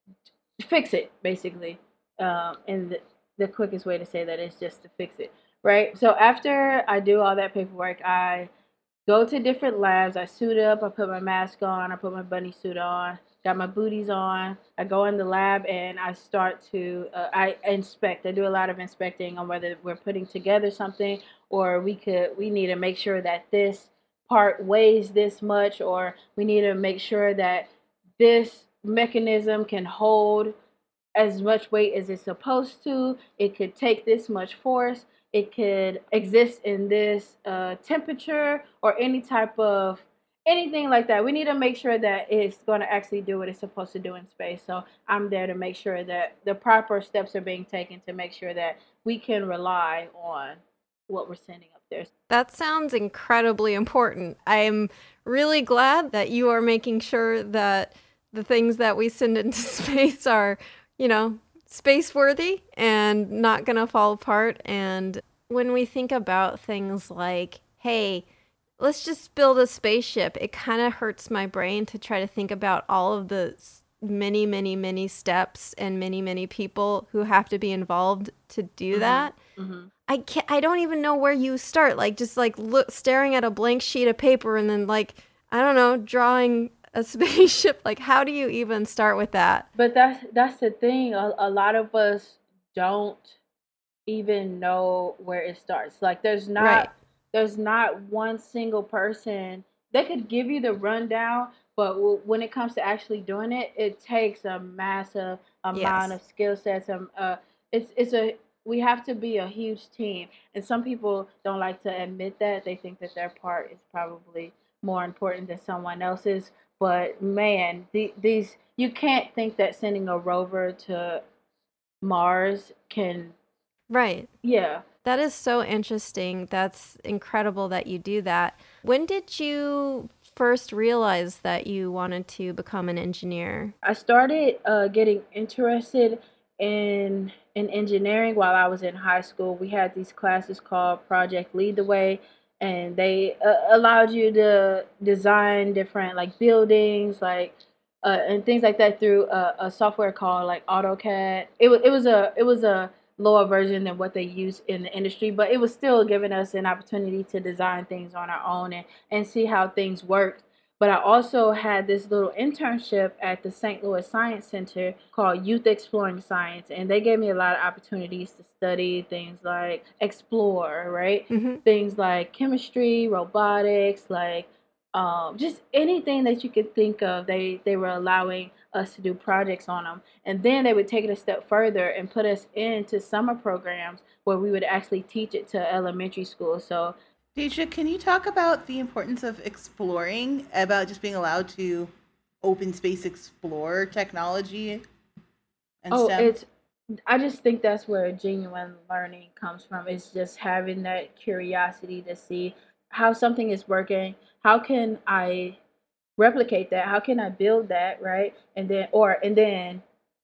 fix it, basically. Um, and the, the quickest way to say that is just to fix it, right? So after I do all that paperwork, I go to different labs. I suit up, I put my mask on, I put my bunny suit on, got my booties on. I go in the lab and I start to, uh, I inspect. I do a lot of inspecting on whether we're putting together something or we could, we need to make sure that this part weighs this much, or we need to make sure that this mechanism can hold as much weight as it's supposed to. It could take this much force. It could exist in this uh, temperature or any type of anything like that. We need to make sure that it's going to actually do what it's supposed to do in space. So I'm there to make sure that the proper steps are being taken to make sure that we can rely on what we're sending up there. That sounds incredibly important. I'm really glad that you are making sure that the things that we send into space are, you know, space worthy and not going to fall apart. And when we think about things like, hey, let's just build a spaceship, it kind of hurts my brain to try to think about all of the many, many, many steps and many, many people who have to be involved to do mm-hmm. that. Mm-hmm. I can't, I don't even know where you start. Like, just like look, staring at a blank sheet of paper and then like, I don't know, drawing a spaceship. Like, how do you even start with that? But that's that's the thing. A, a lot of us don't even know where it starts. Like, there's not right. there's not one single person that could give you the rundown. But w- when it comes to actually doing it, it takes a massive amount yes. of skill sets. Um, uh, it's it's a we have to be a huge team, and some people don't like to admit that. They think that their part is probably more important than someone else's. But man, the, these you can't think that sending a rover to Mars can. Right. Yeah. That is so interesting. That's incredible that you do that. When did you first realize that you wanted to become an engineer? I started uh, getting interested in in engineering while I was in high school. We had these classes called Project Lead the Way, and they uh, allowed you to design different like buildings, like uh, and things like that through a, a software called like AutoCAD. It was it was a it was a lower version than what they use in the industry, but it was still giving us an opportunity to design things on our own and, and see how things worked. But I also had this little internship at the Saint Louis Science Center called Youth Exploring Science, and they gave me a lot of opportunities to study things like explore, right? Mm-hmm. Things like chemistry, robotics, like um, just anything that you could think of. They they were allowing us to do projects on them, and then they would take it a step further and put us into summer programs where we would actually teach it to elementary school. So Deja, can you talk about the importance of exploring, about just being allowed to open space explore technology and oh, STEM? it's, I just think that's where genuine learning comes from. It's just having that curiosity to see how something is working. How can I replicate that? How can I build that, right? And then, or, and then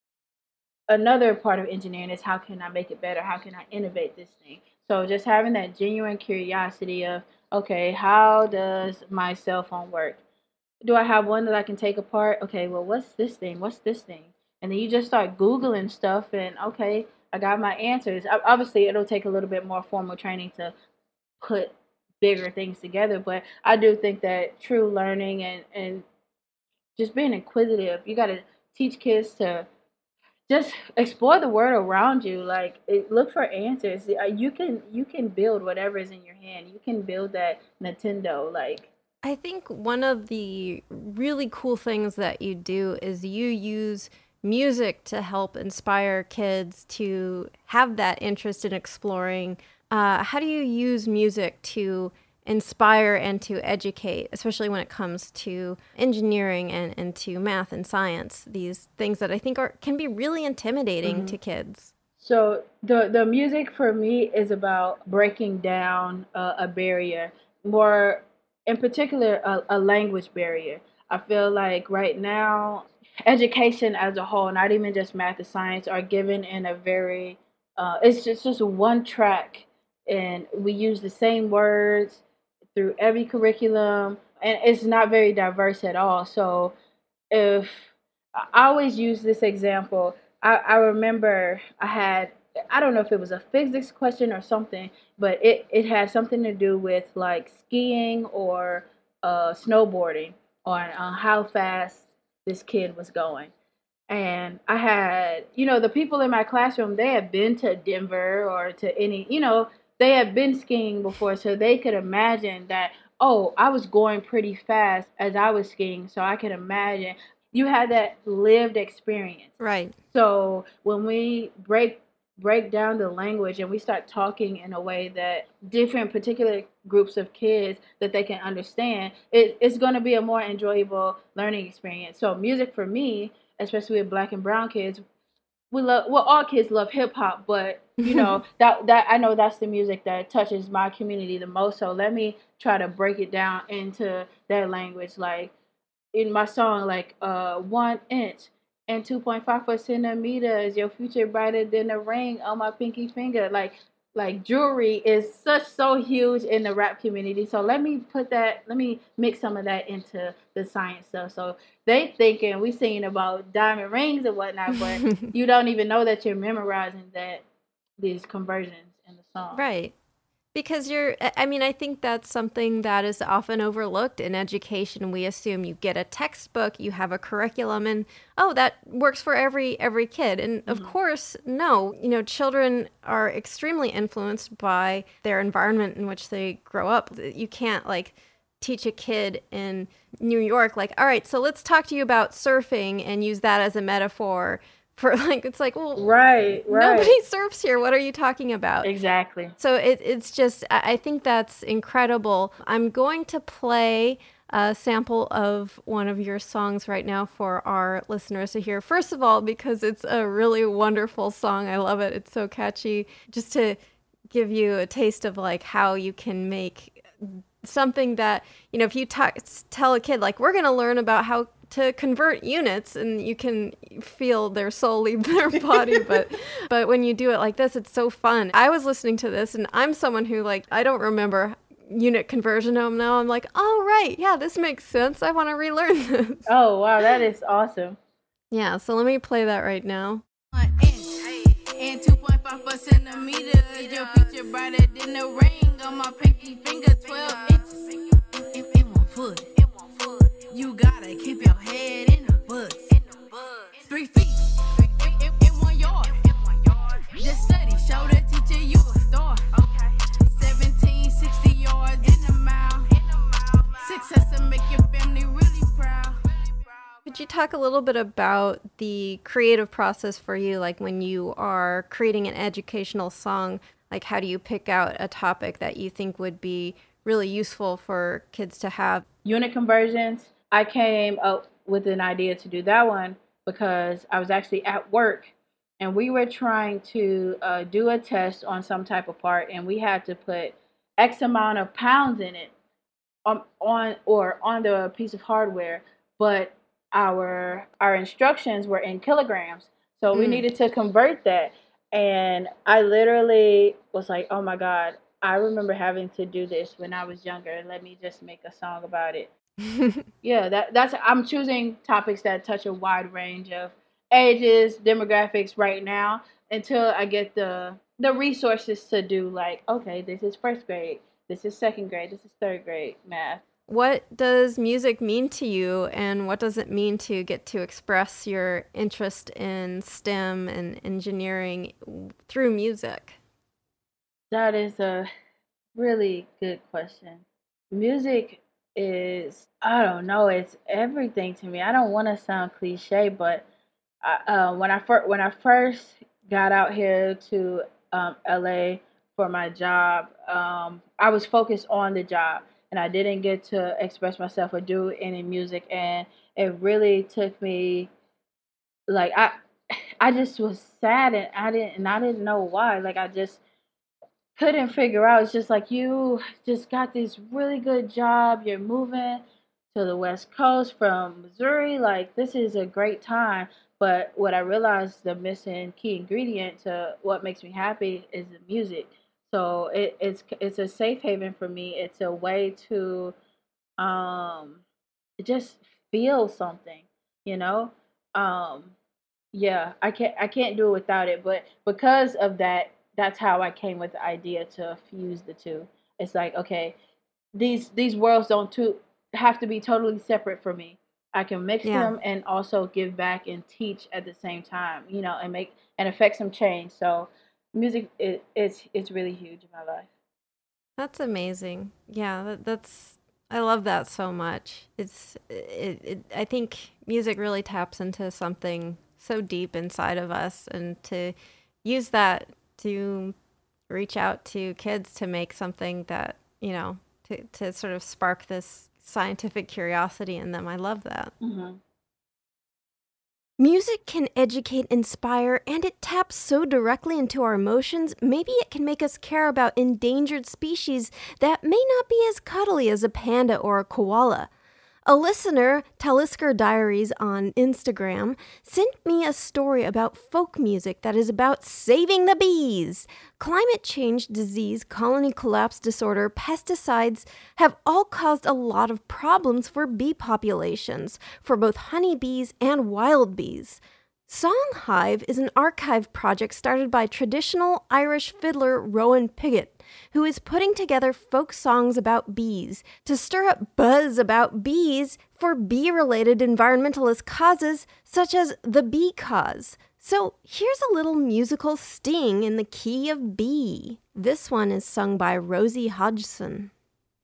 another part of engineering is how can I make it better? How can I innovate this thing? So just having that genuine curiosity of, okay, how does my cell phone work? Do I have one that I can take apart? Okay, well, what's this thing? What's this thing? And then you just start Googling stuff and, okay, I got my answers. Obviously, it'll take a little bit more formal training to put bigger things together. But I do think that true learning and, and just being inquisitive, you got to teach kids to just explore the world around you. Like, it, look for answers. You can you can build whatever is in your hand. You can build that Nintendo. Like, I think one of the really cool things that you do is you use music to help inspire kids to have that interest in exploring. Uh, how do you use music to inspire and to educate, especially when it comes to engineering and, and to math and science, these things that I think are can be really intimidating mm-hmm. to kids? So the, the music for me is about breaking down uh, a barrier, more in particular, a, a language barrier. I feel like right now, education as a whole, not even just math and science, are given in a very, uh, it's just, just one track, and we use the same words through every curriculum, and it's not very diverse at all. So if I always use this example, I, I remember I had, I don't know if it was a physics question or something, but it, it had something to do with like skiing or uh, snowboarding on uh, how fast this kid was going. And I had, you know, the people in my classroom, they had been to Denver or to any, you know, they had been skiing before, so they could imagine that, oh, I was going pretty fast as I was skiing, so I could imagine. You had that lived experience. Right. So when we break break down the language and we start talking in a way that different particular groups of kids that they can understand, it, it's going to be a more enjoyable learning experience. So music for me, especially with Black and brown kids, we love, well, all kids love hip hop, but you know, that that I know that's the music that touches my community the most. So let me try to break it down into their language. Like in my song, like uh, one inch and two point five four centimeters, your future brighter than a ring on my pinky finger. Like, like jewelry is such so huge in the rap community. So let me put that, let me mix some of that into the science stuff. So they thinking we singing about diamond rings and whatnot, but you don't even know that you're memorizing that these conversions in the song. Right. Because you're, I mean, I think that's something that is often overlooked in education. We assume you get a textbook, you have a curriculum, and oh, that works for every every kid. And of mm-hmm. course, no. You know, children are extremely influenced by their environment in which they grow up. You can't like teach a kid in New York, like, all right, so let's talk to you about surfing and use that as a metaphor. For like, it's like, well, right, right. Nobody surfs here. What are you talking about? Exactly. So it, it's just, I think that's incredible. I'm going to play a sample of one of your songs right now for our listeners to hear. First of all, because it's a really wonderful song. I love it. It's so catchy. Just to give you a taste of like how you can make something that, you know, if you talk, tell a kid, like, we're going to learn about how to convert units, and you can feel their soul leave their body. But but when you do it like this, it's so fun. I was listening to this, and I'm someone who, like, I don't remember unit conversion home now. I'm like, oh, right. Yeah, this makes sense. I want to relearn this. Oh, wow. That is awesome. Yeah. So let me play that right now. And two point five four centimeters. Your feature brighter than the ring on my pinky finger. twelve inches in, in one foot. You gotta keep your head in the buds. Three feet in, in, in one yard. Just study, show the teacher you a star. seventeen sixty yards in the mile. Success to make your family really proud. Could you talk a little bit about the creative process for you, like when you are creating an educational song? Like, how do you pick out a topic that you think would be really useful for kids to have? Unit conversions. I came up with an idea to do that one because I was actually at work and we were trying to uh, do a test on some type of part, and we had to put X amount of pounds in it on, on or on the piece of hardware, but our our instructions were in kilograms, so we mm. needed to convert that. And I literally was like, oh my God, I remember having to do this when I was younger. Let me just make a song about it. Yeah, that that's I'm choosing topics that touch a wide range of ages, demographics right now, until I get the the resources to do, like, okay, this is first grade, this is second grade, this is third grade math. What does music mean to you, and what does it mean to get to express your interest in STEM and engineering through music? That is a really good question. Music is, I don't know, it's everything to me. I don't want to sound cliche, but I, uh, when I first when I first got out here to um, L A for my job, um, I was focused on the job, and I didn't get to express myself or do any music. And it really took me, like, I I just was sad, and I didn't and I didn't know why. Like, I just couldn't figure out. It's just like, you just got this really good job. You're moving to the West Coast from Missouri. Like, this is a great time. But what I realized, the missing key ingredient to what makes me happy is the music. So it, it's it's a safe haven for me. It's a way to um just feel something, you know. Um, yeah, I can't I can't do it without it. But because of that, that's how I came with the idea to fuse the two. It's like, okay, these these worlds don't to, have to be totally separate for me. I can mix yeah. them and also give back and teach at the same time, you know, and make and affect some change. So music, it, it's it's really huge in my life. That's amazing. Yeah, that, that's I love that so much. It's it, it I think music really taps into something so deep inside of us, and to use that to reach out to kids to make something that, you know, to, to sort of spark this scientific curiosity in them. I love that. Mm-hmm. Music can educate, inspire, and it taps so directly into our emotions, maybe it can make us care about endangered species that may not be as cuddly as a panda or a koala. A listener, Talisker Diaries on Instagram, sent me a story about folk music that is about saving the bees. Climate change, disease, colony collapse disorder, pesticides have all caused a lot of problems for bee populations, for both honeybees and wild bees. Songhive is an archive project started by traditional Irish fiddler Rowan Pigott, who is putting together folk songs about bees to stir up buzz about bees for bee-related environmentalist causes such as the bee cause. So here's a little musical sting in the key of B. This one is sung by Rosie Hodgson.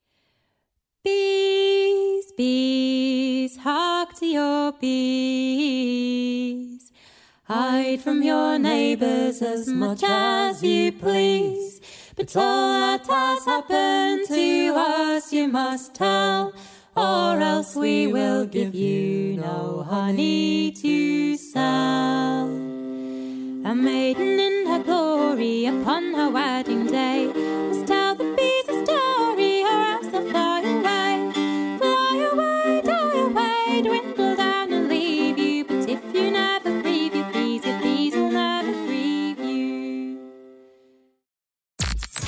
Bees, bees, hark to your bees. Hide from your neighbours as much as you please. But all that has happened to us you must tell, or else we will give you no honey to sell. A maiden in her glory upon her wedding day must tell the bees a story, or else they'll fly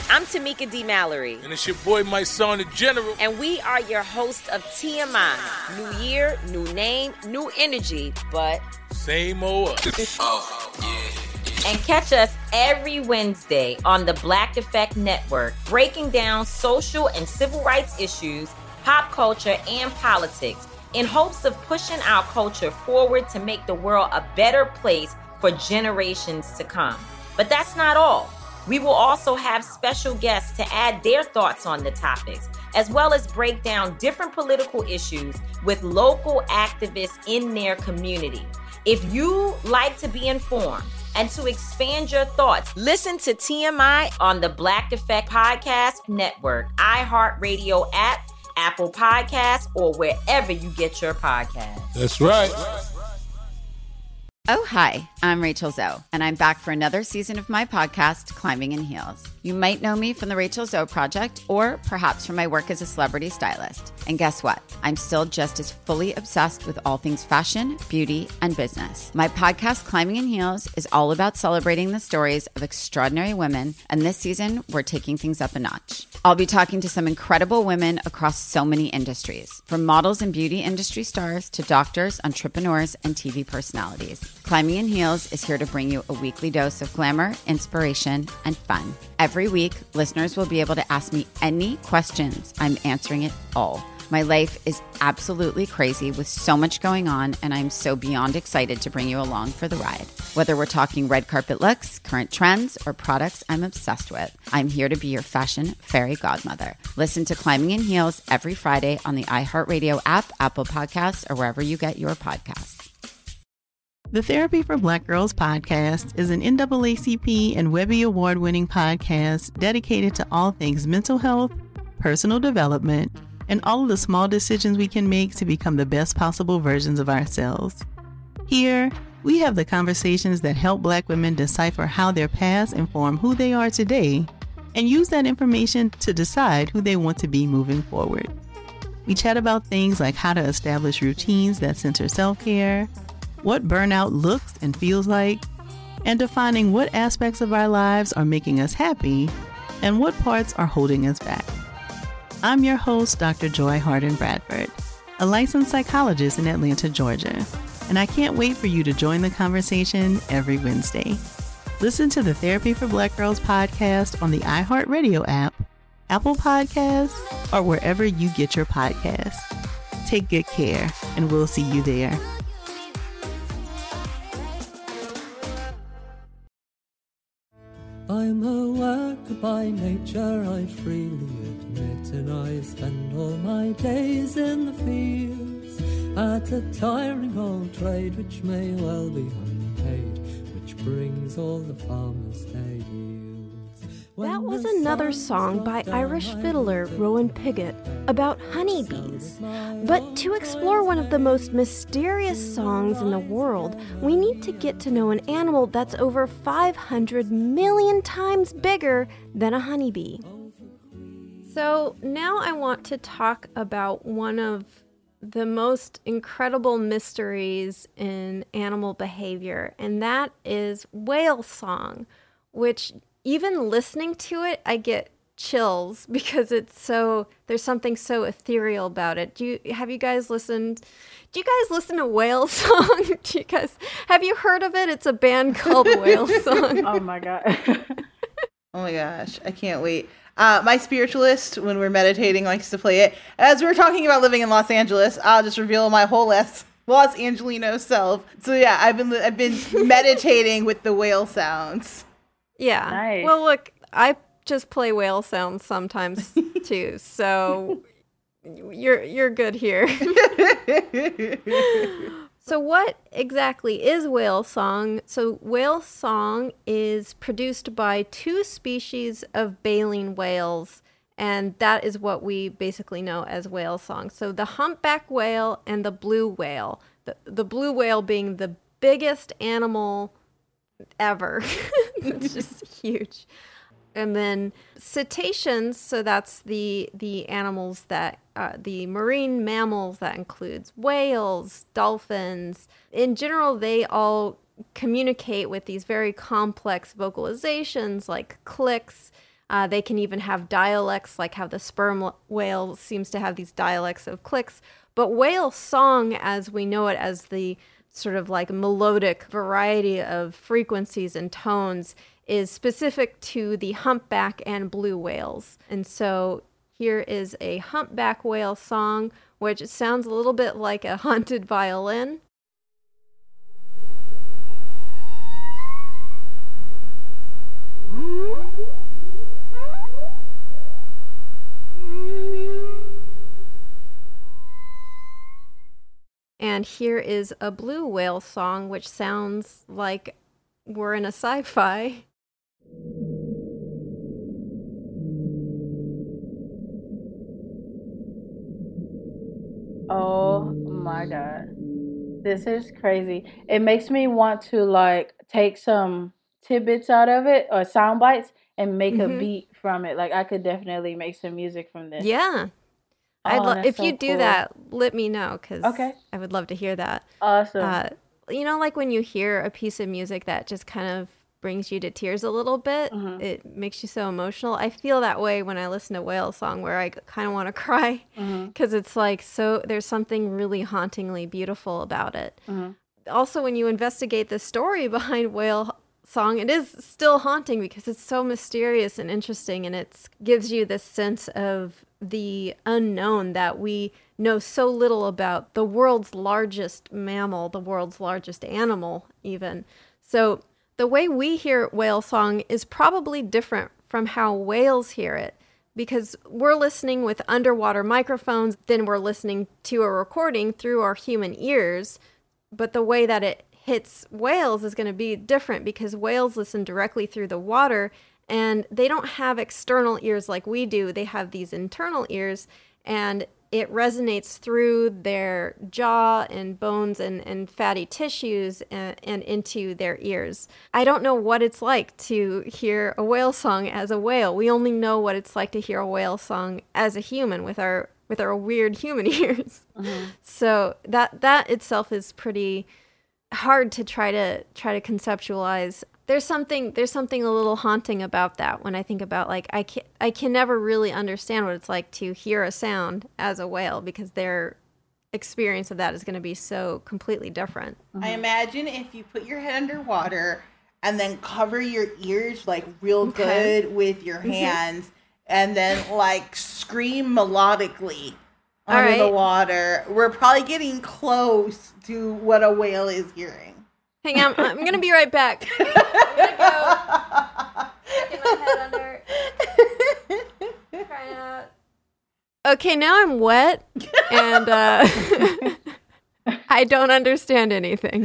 I'm Tamika D. Mallory. And it's your boy, my son, the General. And we are your hosts of T M I. New year, new name, new energy, but same old us. Oh, yeah. And catch us every Wednesday on the Black Effect Network, breaking down social and civil rights issues, pop culture, and politics in hopes of pushing our culture forward to make the world a better place for generations to come. But that's not all. We will also have special guests to add their thoughts on the topics, as well as break down different political issues with local activists in their community. If you like to be informed and to expand your thoughts, listen to T M I on the Black Effect Podcast Network, iHeartRadio app, Apple Podcasts, or wherever you get your podcasts. That's right. Oh, hi, I'm Rachel Zoe, and I'm back for another season of my podcast, Climbing in Heels. You might know me from the Rachel Zoe Project, or perhaps from my work as a celebrity stylist. And guess what? I'm still just as fully obsessed with all things fashion, beauty, and business. My podcast, Climbing in Heels, is all about celebrating the stories of extraordinary women, and this season, we're taking things up a notch. I'll be talking to some incredible women across so many industries, from models and beauty industry stars to doctors, entrepreneurs, and T V personalities. Climbing in Heels is here to bring you a weekly dose of glamour, inspiration, and fun. Every week, listeners will be able to ask me any questions. I'm answering it all. My life is absolutely crazy with so much going on, and I'm so beyond excited to bring you along for the ride. Whether we're talking red carpet looks, current trends, or products I'm obsessed with, I'm here to be your fashion fairy godmother. Listen to Climbing in Heels every Friday on the iHeartRadio app, Apple Podcasts, or wherever you get your podcasts. The Therapy for Black Girls podcast is an N double A C P and Webby Award-winning podcast dedicated to all things mental health, personal development, and all of the small decisions we can make to become the best possible versions of ourselves. Here, we have the conversations that help Black women decipher how their past inform who they are today and use that information to decide who they want to be moving forward. We chat about things like how to establish routines that center self-care, what burnout looks and feels like, and defining what aspects of our lives are making us happy and what parts are holding us back. I'm your host, Doctor Joy Harden Bradford, a licensed psychologist in Atlanta, Georgia, and I can't wait for you to join the conversation every Wednesday. Listen to the Therapy for Black Girls podcast on the iHeartRadio app, Apple Podcasts, or wherever you get your podcasts. Take good care, and we'll see you there. I'm a worker by nature, I freely admit, and I spend all my days in the fields at a tiring old trade which may well be unpaid, which brings all the farmers their yields. That was another song by Irish fiddler Rowan Pigott about honeybees. But to explore one of the most mysterious songs in the world, we need to get to know an animal that's over five hundred million times bigger than a honeybee. So now I want to talk about one of the most incredible mysteries in animal behavior, and that is whale song, which even listening to it, I get chills because it's so, there's something so ethereal about it. Do you, have you guys listened, do you guys listen to Whale Song? Do you guys, have you heard of it? It's a band called Whale Song. Oh my God. Oh my gosh, I can't wait. Uh, my spiritualist, when we're meditating, likes to play it. As we're talking about living in Los Angeles, I'll just reveal my whole Los, Los Angelino self. So yeah, I've been I've been meditating with the whale sounds. Yeah. Nice. Well, look, I just play whale sounds sometimes too, so you're you're good here. So what exactly is whale song? So whale song is produced by two species of baleen whales, and that is what we basically know as whale song. So the humpback whale and the blue whale. The, the blue whale being the biggest animal ever. It's just huge. And then cetaceans, so that's the the animals that, uh, the marine mammals that includes whales, dolphins. In general, they all communicate with these very complex vocalizations like clicks. Uh, they can even have dialects, like how the sperm whale seems to have these dialects of clicks. But whale song, as we know it, as the sort of like melodic variety of frequencies and tones, is specific to the humpback and blue whales. And so here is a humpback whale song, which sounds a little bit like a haunted violin. And here is a blue whale song, which sounds like we're in a sci-fi. Oh my God. This is crazy. It makes me want to like take some tidbits out of it or sound bites and make mm-hmm. a beat from it. Like I could definitely make some music from this. Yeah. Oh, I'd lo- if so you do cool. that, let me know, because okay. I would love to hear that. Awesome. Uh, you know, like when you hear a piece of music that just kind of brings you to tears a little bit, mm-hmm. it makes you so emotional. I feel that way when I listen to Whale Song, where I kind of want to cry, because mm-hmm. it's like, so there's something really hauntingly beautiful about it. Mm-hmm. Also, when you investigate the story behind Whale Song, it is still haunting because it's so mysterious and interesting, and it gives you this sense of the unknown, that we know so little about the world's largest mammal, the world's largest animal even. So the way we hear whale song is probably different from how whales hear it, because we're listening with underwater microphones, then we're listening to a recording through our human ears, but the way that it hits whales is going to be different, because whales listen directly through the water, and they don't have external ears like we do. They have these internal ears, and it resonates through their jaw and bones and, and fatty tissues and, and into their ears. I don't know what it's like to hear a whale song as a whale. We only know what it's like to hear a whale song as a human with our with our weird human ears. Mm-hmm. So that that itself is pretty hard to try to try to conceptualize. There's something there's something a little haunting about that when I think about, like, I can I can never really understand what it's like to hear a sound as a whale, because their experience of that is going to be so completely different. Mm-hmm. I imagine if you put your head underwater and then cover your ears like real okay. good with your hands, mm-hmm. and then like scream melodically under right. the water, we're probably getting close to what a whale is hearing. Hang on, I'm going to be right back. I'm going to go get my head under. Trying out. Okay, now I'm wet, and uh, I don't understand anything.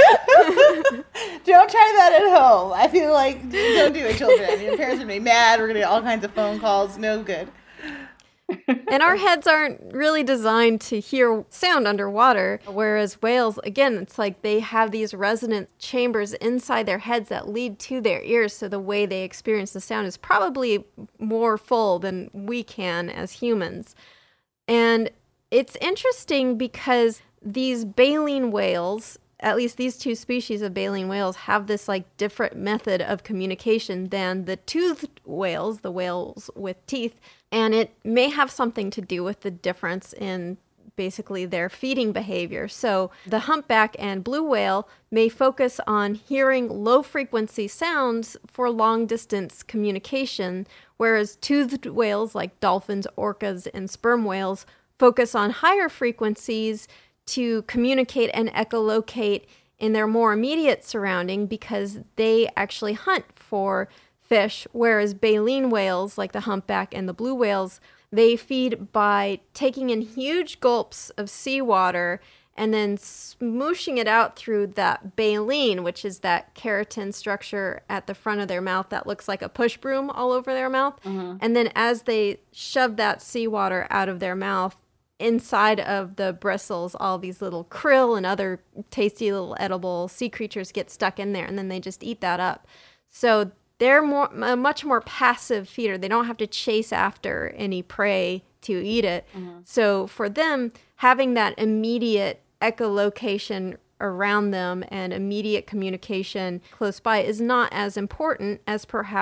Don't try that at home. I feel like, don't do it, children. Your parents are going to be mad. We're going to get all kinds of phone calls. No good. And our heads aren't really designed to hear sound underwater, whereas whales, again, it's like they have these resonant chambers inside their heads that lead to their ears, so the way they experience the sound is probably more full than we can as humans. And it's interesting because these baleen whales, at least these two species of baleen whales, have this like different method of communication than the toothed whales, the whales with teeth. And it may have something to do with the difference in basically their feeding behavior. So the humpback and blue whale may focus on hearing low frequency sounds for long distance communication, whereas toothed whales like dolphins, orcas, and sperm whales focus on higher frequencies to communicate and echolocate in their more immediate surrounding, because they actually hunt for fish, whereas baleen whales, like the humpback and the blue whales, they feed by taking in huge gulps of seawater and then smooshing it out through that baleen, which is that keratin structure at the front of their mouth that looks like a push broom all over their mouth. Mm-hmm. And then as they shove that seawater out of their mouth, inside of the bristles, all these little krill and other tasty little edible sea creatures get stuck in there, and then they just eat that up. So they're more a much more passive feeder. They don't have to chase after any prey to eat it. Mm-hmm. So for them, having that immediate echolocation around them and immediate communication close by is not as important as perhaps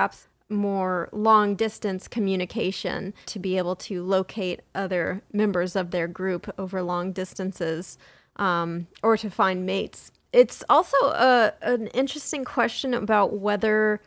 more long distance communication to be able to locate other members of their group over long distances, um, or to find mates. It's also a, an interesting question about whether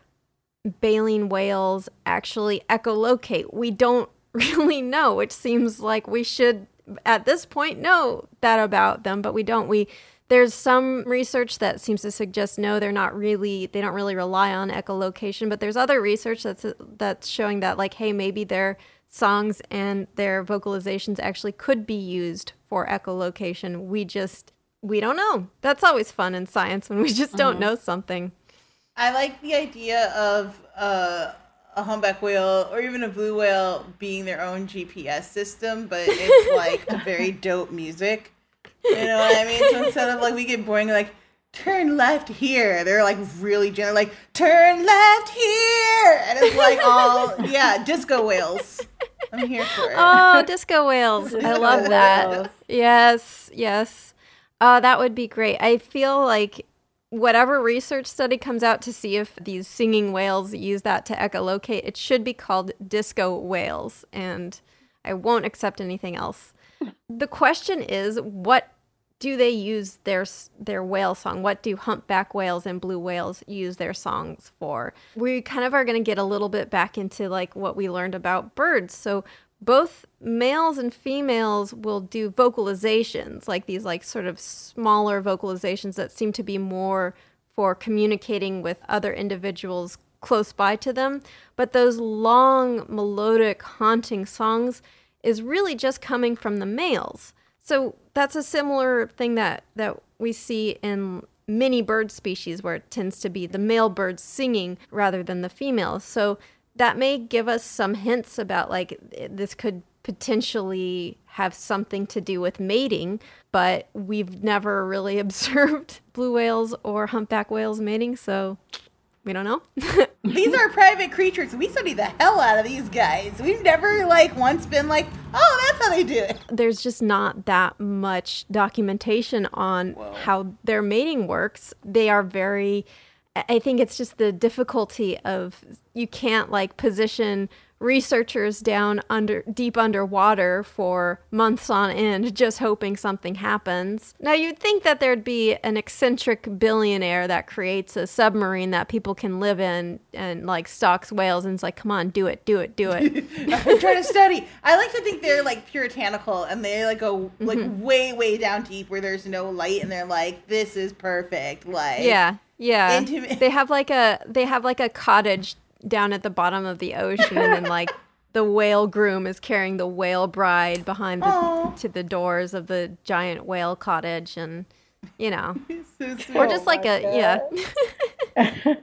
baleen whales actually echolocate. We don't really know, which seems like we should at this point know that about them, but we don't. We There's some research that seems to suggest no, they're not really, they don't really rely on echolocation, but there's other research that's that's showing that, like, hey, maybe their songs and their vocalizations actually could be used for echolocation. We just, we don't know. That's always fun in science when we just don't Mhm. know something. I like the idea of uh, a humpback whale or even a blue whale being their own G P S system, but it's like a very dope music. You know what I mean? So instead of like we get boring, like turn left here, they're like really gentle, like turn left here, and it's like all yeah, disco whales. I'm here for it. Oh, disco whales! I Disco love that. whales. Yes, yes. Uh, that would be great. I feel like whatever research study comes out to see if these singing whales use that to echolocate, it should be called disco whales, and I won't accept anything else. The question is, what do they use their their whale song? What do humpback whales and blue whales use their songs for? We kind of are going to get a little bit back into like what we learned about birds. So both males and females will do vocalizations, like these like sort of smaller vocalizations that seem to be more for communicating with other individuals close by to them. But those long, melodic, haunting songs is really just coming from the males. So that's a similar thing that, that we see in many bird species, where it tends to be the male birds singing rather than the females. So that may give us some hints about like this could potentially have something to do with mating, but we've never really observed blue whales or humpback whales mating, so we don't know. These are private creatures. We study the hell out of these guys. We've never like once been like, oh, that's how they do it. There's just not that much documentation on Whoa. how their mating works. They are very, I think it's just the difficulty of, you can't like position researchers down under deep underwater for months on end just hoping something happens. Now you'd think that there'd be an eccentric billionaire that creates a submarine that people can live in and like stalks whales and is like, come on, do it, do it, do it. I'm trying to study. I like to think they're like puritanical and they like go like mm-hmm. way, way down deep where there's no light and they're like, this is perfect. Like yeah, yeah. Intimate. They have like a they have like a cottage down at the bottom of the ocean, and then like the whale groom is carrying the whale bride behind the, to the doors of the giant whale cottage, and you know, so or just like oh a yeah.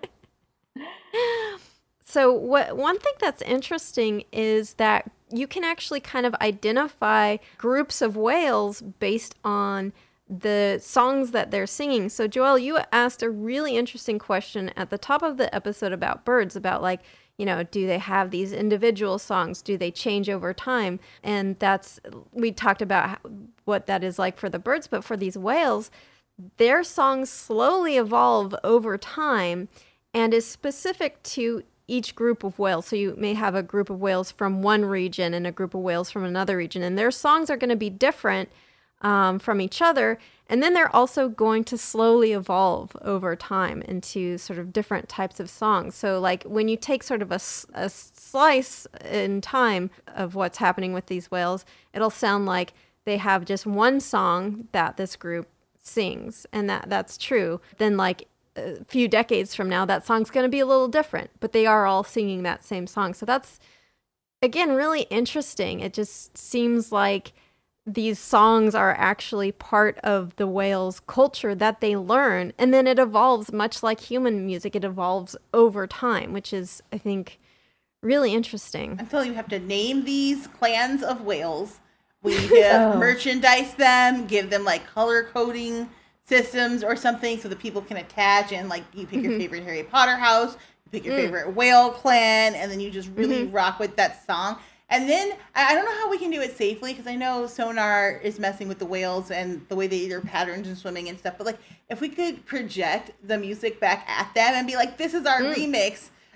So what one thing that's interesting is that you can actually kind of identify groups of whales based on the songs that they're singing. So Joelle, you asked a really interesting question at the top of the episode about birds, about like, you know, do they have these individual songs? Do they change over time? And that's, we talked about how, what that is like for the birds, but for these whales, their songs slowly evolve over time and is specific to each group of whales. So you may have a group of whales from one region and a group of whales from another region, and their songs are going to be different Um, from each other, and then they're also going to slowly evolve over time into sort of different types of songs. So like when you take sort of a, a slice in time of what's happening with these whales, it'll sound like they have just one song that this group sings, and that that's true. Then like a few decades from now, that song's going to be a little different, but they are all singing that same song. So that's, again, really interesting. It just seems like these songs are actually part of the whale's culture that they learn, and then it evolves much like human music. It evolves over time, which is, I think, really interesting. I'm telling you, you have to name these clans of whales. We have oh. merchandise them, give them like color coding systems or something so that people can attach, and like you pick your mm-hmm. favorite Harry Potter house, you pick your mm. favorite whale clan, and then you just really mm-hmm. rock with that song. And then, I don't know how we can do it safely, because I know sonar is messing with the whales and the way they eat their patterns and swimming and stuff. But, like, if we could project the music back at them and be like, this is our mm. remix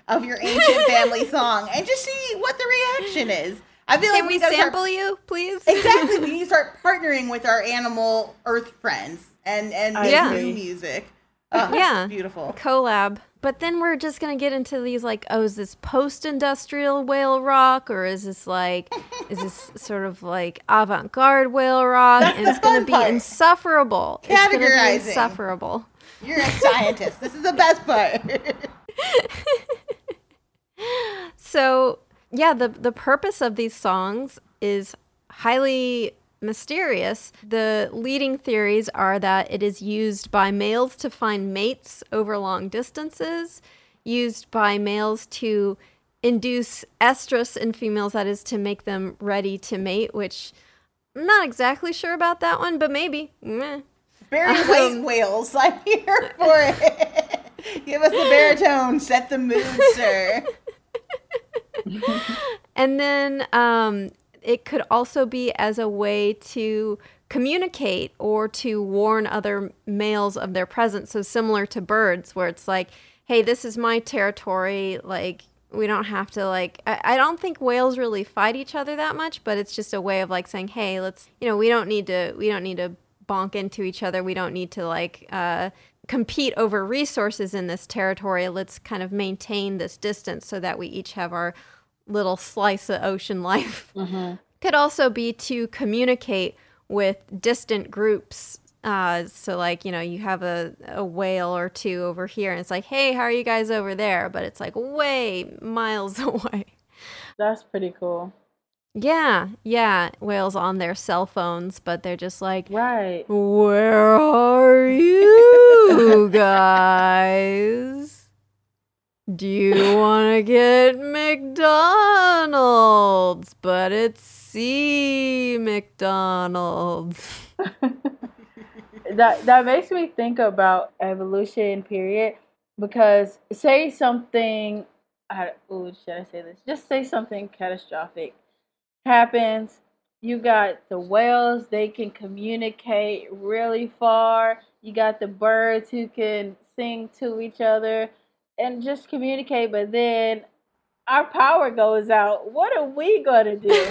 of your ancient family song and just see what the reaction is. I feel Can like we, we gotta sample start, you, please? Exactly. We need to start partnering with our animal earth friends and, and make Yeah. new music. Oh, Yeah. Beautiful. Collab. But then we're just going to get into these like, oh, is this post-industrial whale rock? Or is this like, is this sort of like avant-garde whale rock? That's and the it's going to fun be part. insufferable. It's going to be Categorizing. insufferable. You're a scientist. This is the best part. So, yeah, the the purpose of these songs is highly mysterious. The leading theories are that it is used by males to find mates over long distances, used by males to induce estrus in females, that is to make them ready to mate, which I'm not exactly sure about that one, but maybe. Meh. Very white whales. I'm here for it. Give us the baritone. Set the mood, sir. And then um, it could also be as a way to communicate or to warn other males of their presence. So similar to birds, where it's like, hey, this is my territory. Like, we don't have to like, I, I don't think whales really fight each other that much, but it's just a way of like saying, hey, let's, you know, we don't need to, we don't need to bonk into each other. We don't need to like uh, compete over resources in this territory. Let's kind of maintain this distance so that we each have our little slice of ocean life. Mm-hmm. Could also be to communicate with distant groups. Uh, so like, you know, you have a, a whale or two over here and it's like, hey, how are you guys over there? But it's like way miles away. That's pretty cool. Yeah, yeah. Whales on their cell phones, but they're just like, right. Where are you guys? Do you want to get McDonald's? But it's C McDonald's. that that makes me think about evolution, period. Because say something, I, ooh, should I say this? Just say something catastrophic happens. You got the whales, they can communicate really far. You got the birds who can sing to each other and just communicate, but then our power goes out. What are we going to do?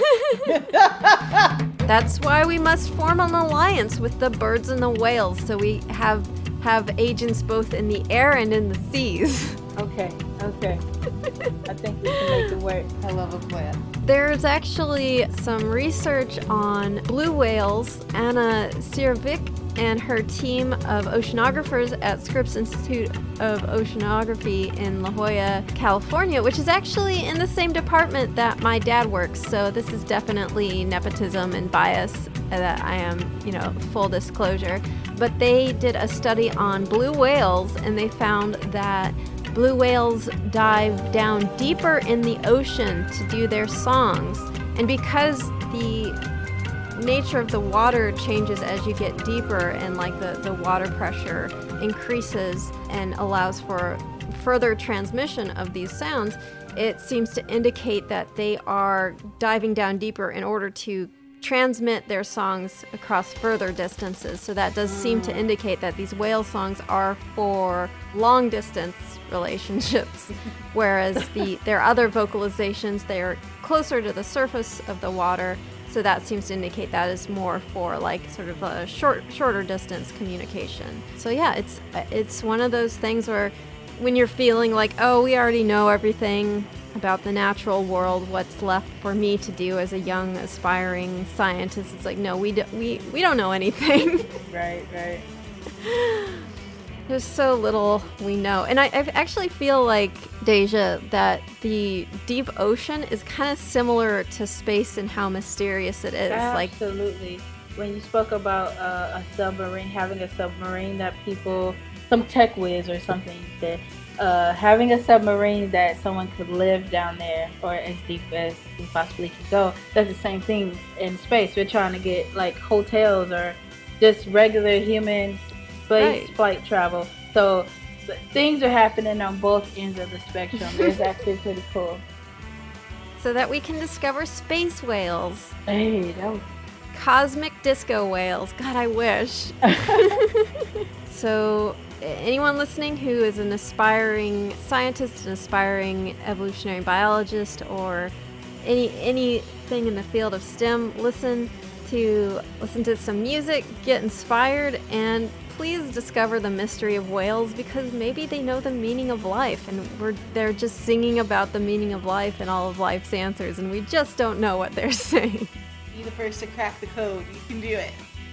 That's why we must form an alliance with the birds and the whales, so we have have agents both in the air and in the seas. Okay, okay. I think we can make it work. I love a plan. There's actually some research on blue whales. Anna Sirvik and her team of oceanographers at Scripps Institute of Oceanography in La Jolla, California, which is actually in the same department that my dad works. So this is definitely nepotism and bias that I am, you know, full disclosure. But they did a study on blue whales and they found that blue whales dive down deeper in the ocean to do their songs. And because the nature of the water changes as you get deeper and like the, the water pressure increases and allows for further transmission of these sounds, it seems to indicate that they are diving down deeper in order to transmit their songs across further distances. So that does seem to indicate that these whale songs are for long distance relationships, whereas the their other vocalizations, they're closer to the surface of the water. So that seems to indicate that is more for like sort of a short, shorter distance communication. So yeah, it's it's one of those things where when you're feeling like, oh, we already know everything about the natural world, what's left for me to do as a young aspiring scientist? It's like, no, we do, we we don't know anything. Right, right. There's so little we know. And I, I actually feel like, Deja, that the deep ocean is kind of similar to space in how mysterious it is. Absolutely. Like, when you spoke about uh, a submarine, having a submarine that people, some tech whiz or something, you said, uh, having a submarine that someone could live down there or as deep as we possibly could go, that's the same thing in space. We're trying to get like hotels or just regular human space Right. flight travel. So th- things are happening on both ends of the spectrum. It's actually pretty cool. So that we can discover space whales. Hey, that was Cosmic Disco Whales. God, I wish. So anyone listening who is an aspiring scientist, an aspiring evolutionary biologist, or any anything in the field of STEM, listen to listen to some music, get inspired, and please discover the mystery of whales, because maybe they know the meaning of life, and we're they're just singing about the meaning of life and all of life's answers, and we just don't know what they're saying. Be the first to crack the code. You can do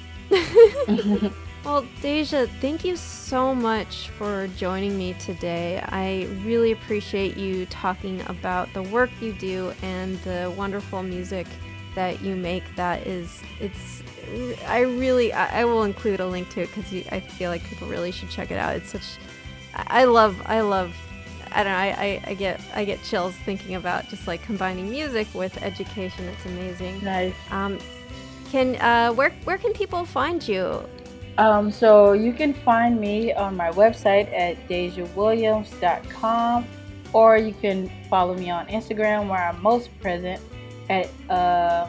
it. Well, Deja, thank you so much for joining me today. I really appreciate you talking about the work you do and the wonderful music that you make. That is, it's, I really, I, I will include a link to it because I feel like people really should check it out. It's such, I love, I love, I don't know, I, I, I get, I get chills thinking about just like combining music with education. It's amazing. Nice. Um, can, uh, where, where can people find you? Um, so you can find me on my website at deja williams dot com, or you can follow me on Instagram, where I'm most present at uh,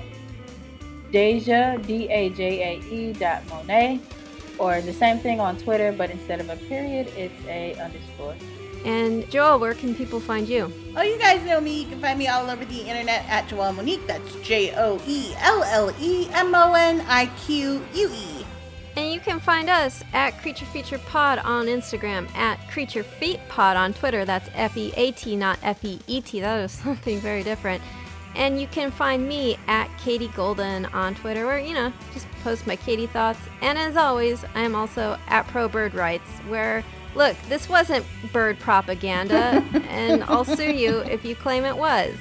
Deja, D A J A E dot Monet, or the same thing on Twitter, but instead of a period, it's a underscore. And Joelle, where can people find you? Oh, you guys know me. You can find me all over the internet at Joelle Monique. That's J O E L L E M O N I Q U E. And you can find us at Creature Feature Pod on Instagram, at Creature Feet Pod on Twitter. That's F E A T, not F E E T. That is something very different. And you can find me at Katie Golden on Twitter, where, you know, just post my Katie thoughts. And as always, I am also at Pro Bird Rights, where, look, this wasn't bird propaganda, and I'll sue you if you claim it was.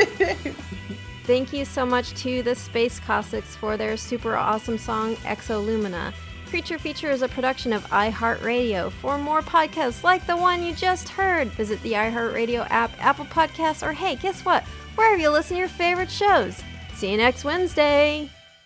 Thank you so much to the Space Cossacks for their super awesome song, Exolumina. Creature Feature is a production of iHeartRadio. For more podcasts like the one you just heard, visit the iHeartRadio app, Apple Podcasts, or hey, guess what? Wherever you listen to your favorite shows. See you next Wednesday.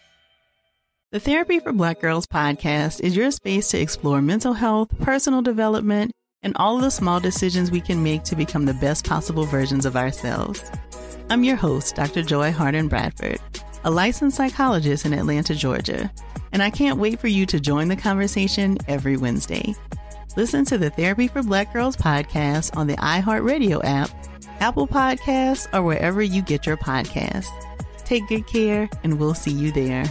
The Therapy for Black Girls podcast is your space to explore mental health, personal development, and all of the small decisions we can make to become the best possible versions of ourselves. I'm your host, Doctor Joy Harden Bradford, a licensed psychologist in Atlanta, Georgia, and I can't wait for you to join the conversation every Wednesday. Listen to the Therapy for Black Girls podcast on the iHeartRadio app, Apple Podcasts, or wherever you get your podcasts. Take good care, and we'll see you there.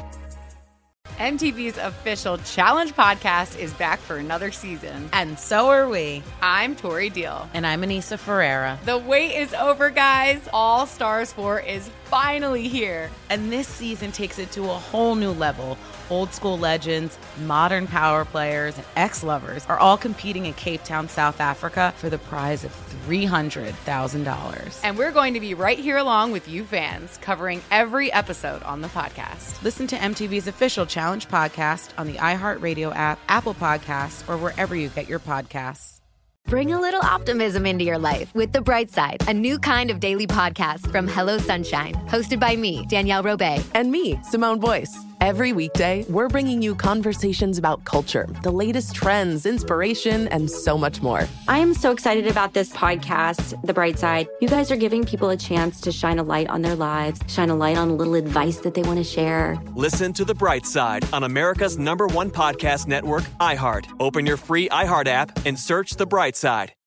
M T V's official Challenge podcast is back for another season. And so are we. I'm Tori Deal. And I'm Anissa Ferreira. The wait is over, guys. All Stars four is finally here. And this season takes it to a whole new level. Old school legends, modern power players, and ex-lovers are all competing in Cape Town, South Africa for the prize of three hundred thousand dollars. And we're going to be right here along with you fans, covering every episode on the podcast. Listen to M T V's official Challenge podcast on the iHeartRadio app, Apple Podcasts, or wherever you get your podcasts. Bring a little optimism into your life with The Bright Side, a new kind of daily podcast from Hello Sunshine, hosted by me, Danielle Robay. And me, Simone Boyce. Every weekday, we're bringing you conversations about culture, the latest trends, inspiration, and so much more. I am so excited about this podcast, The Bright Side. You guys are giving people a chance to shine a light on their lives, shine a light on a little advice that they want to share. Listen to The Bright Side on America's number one podcast network, iHeart. Open your free iHeart app and search The Bright Side.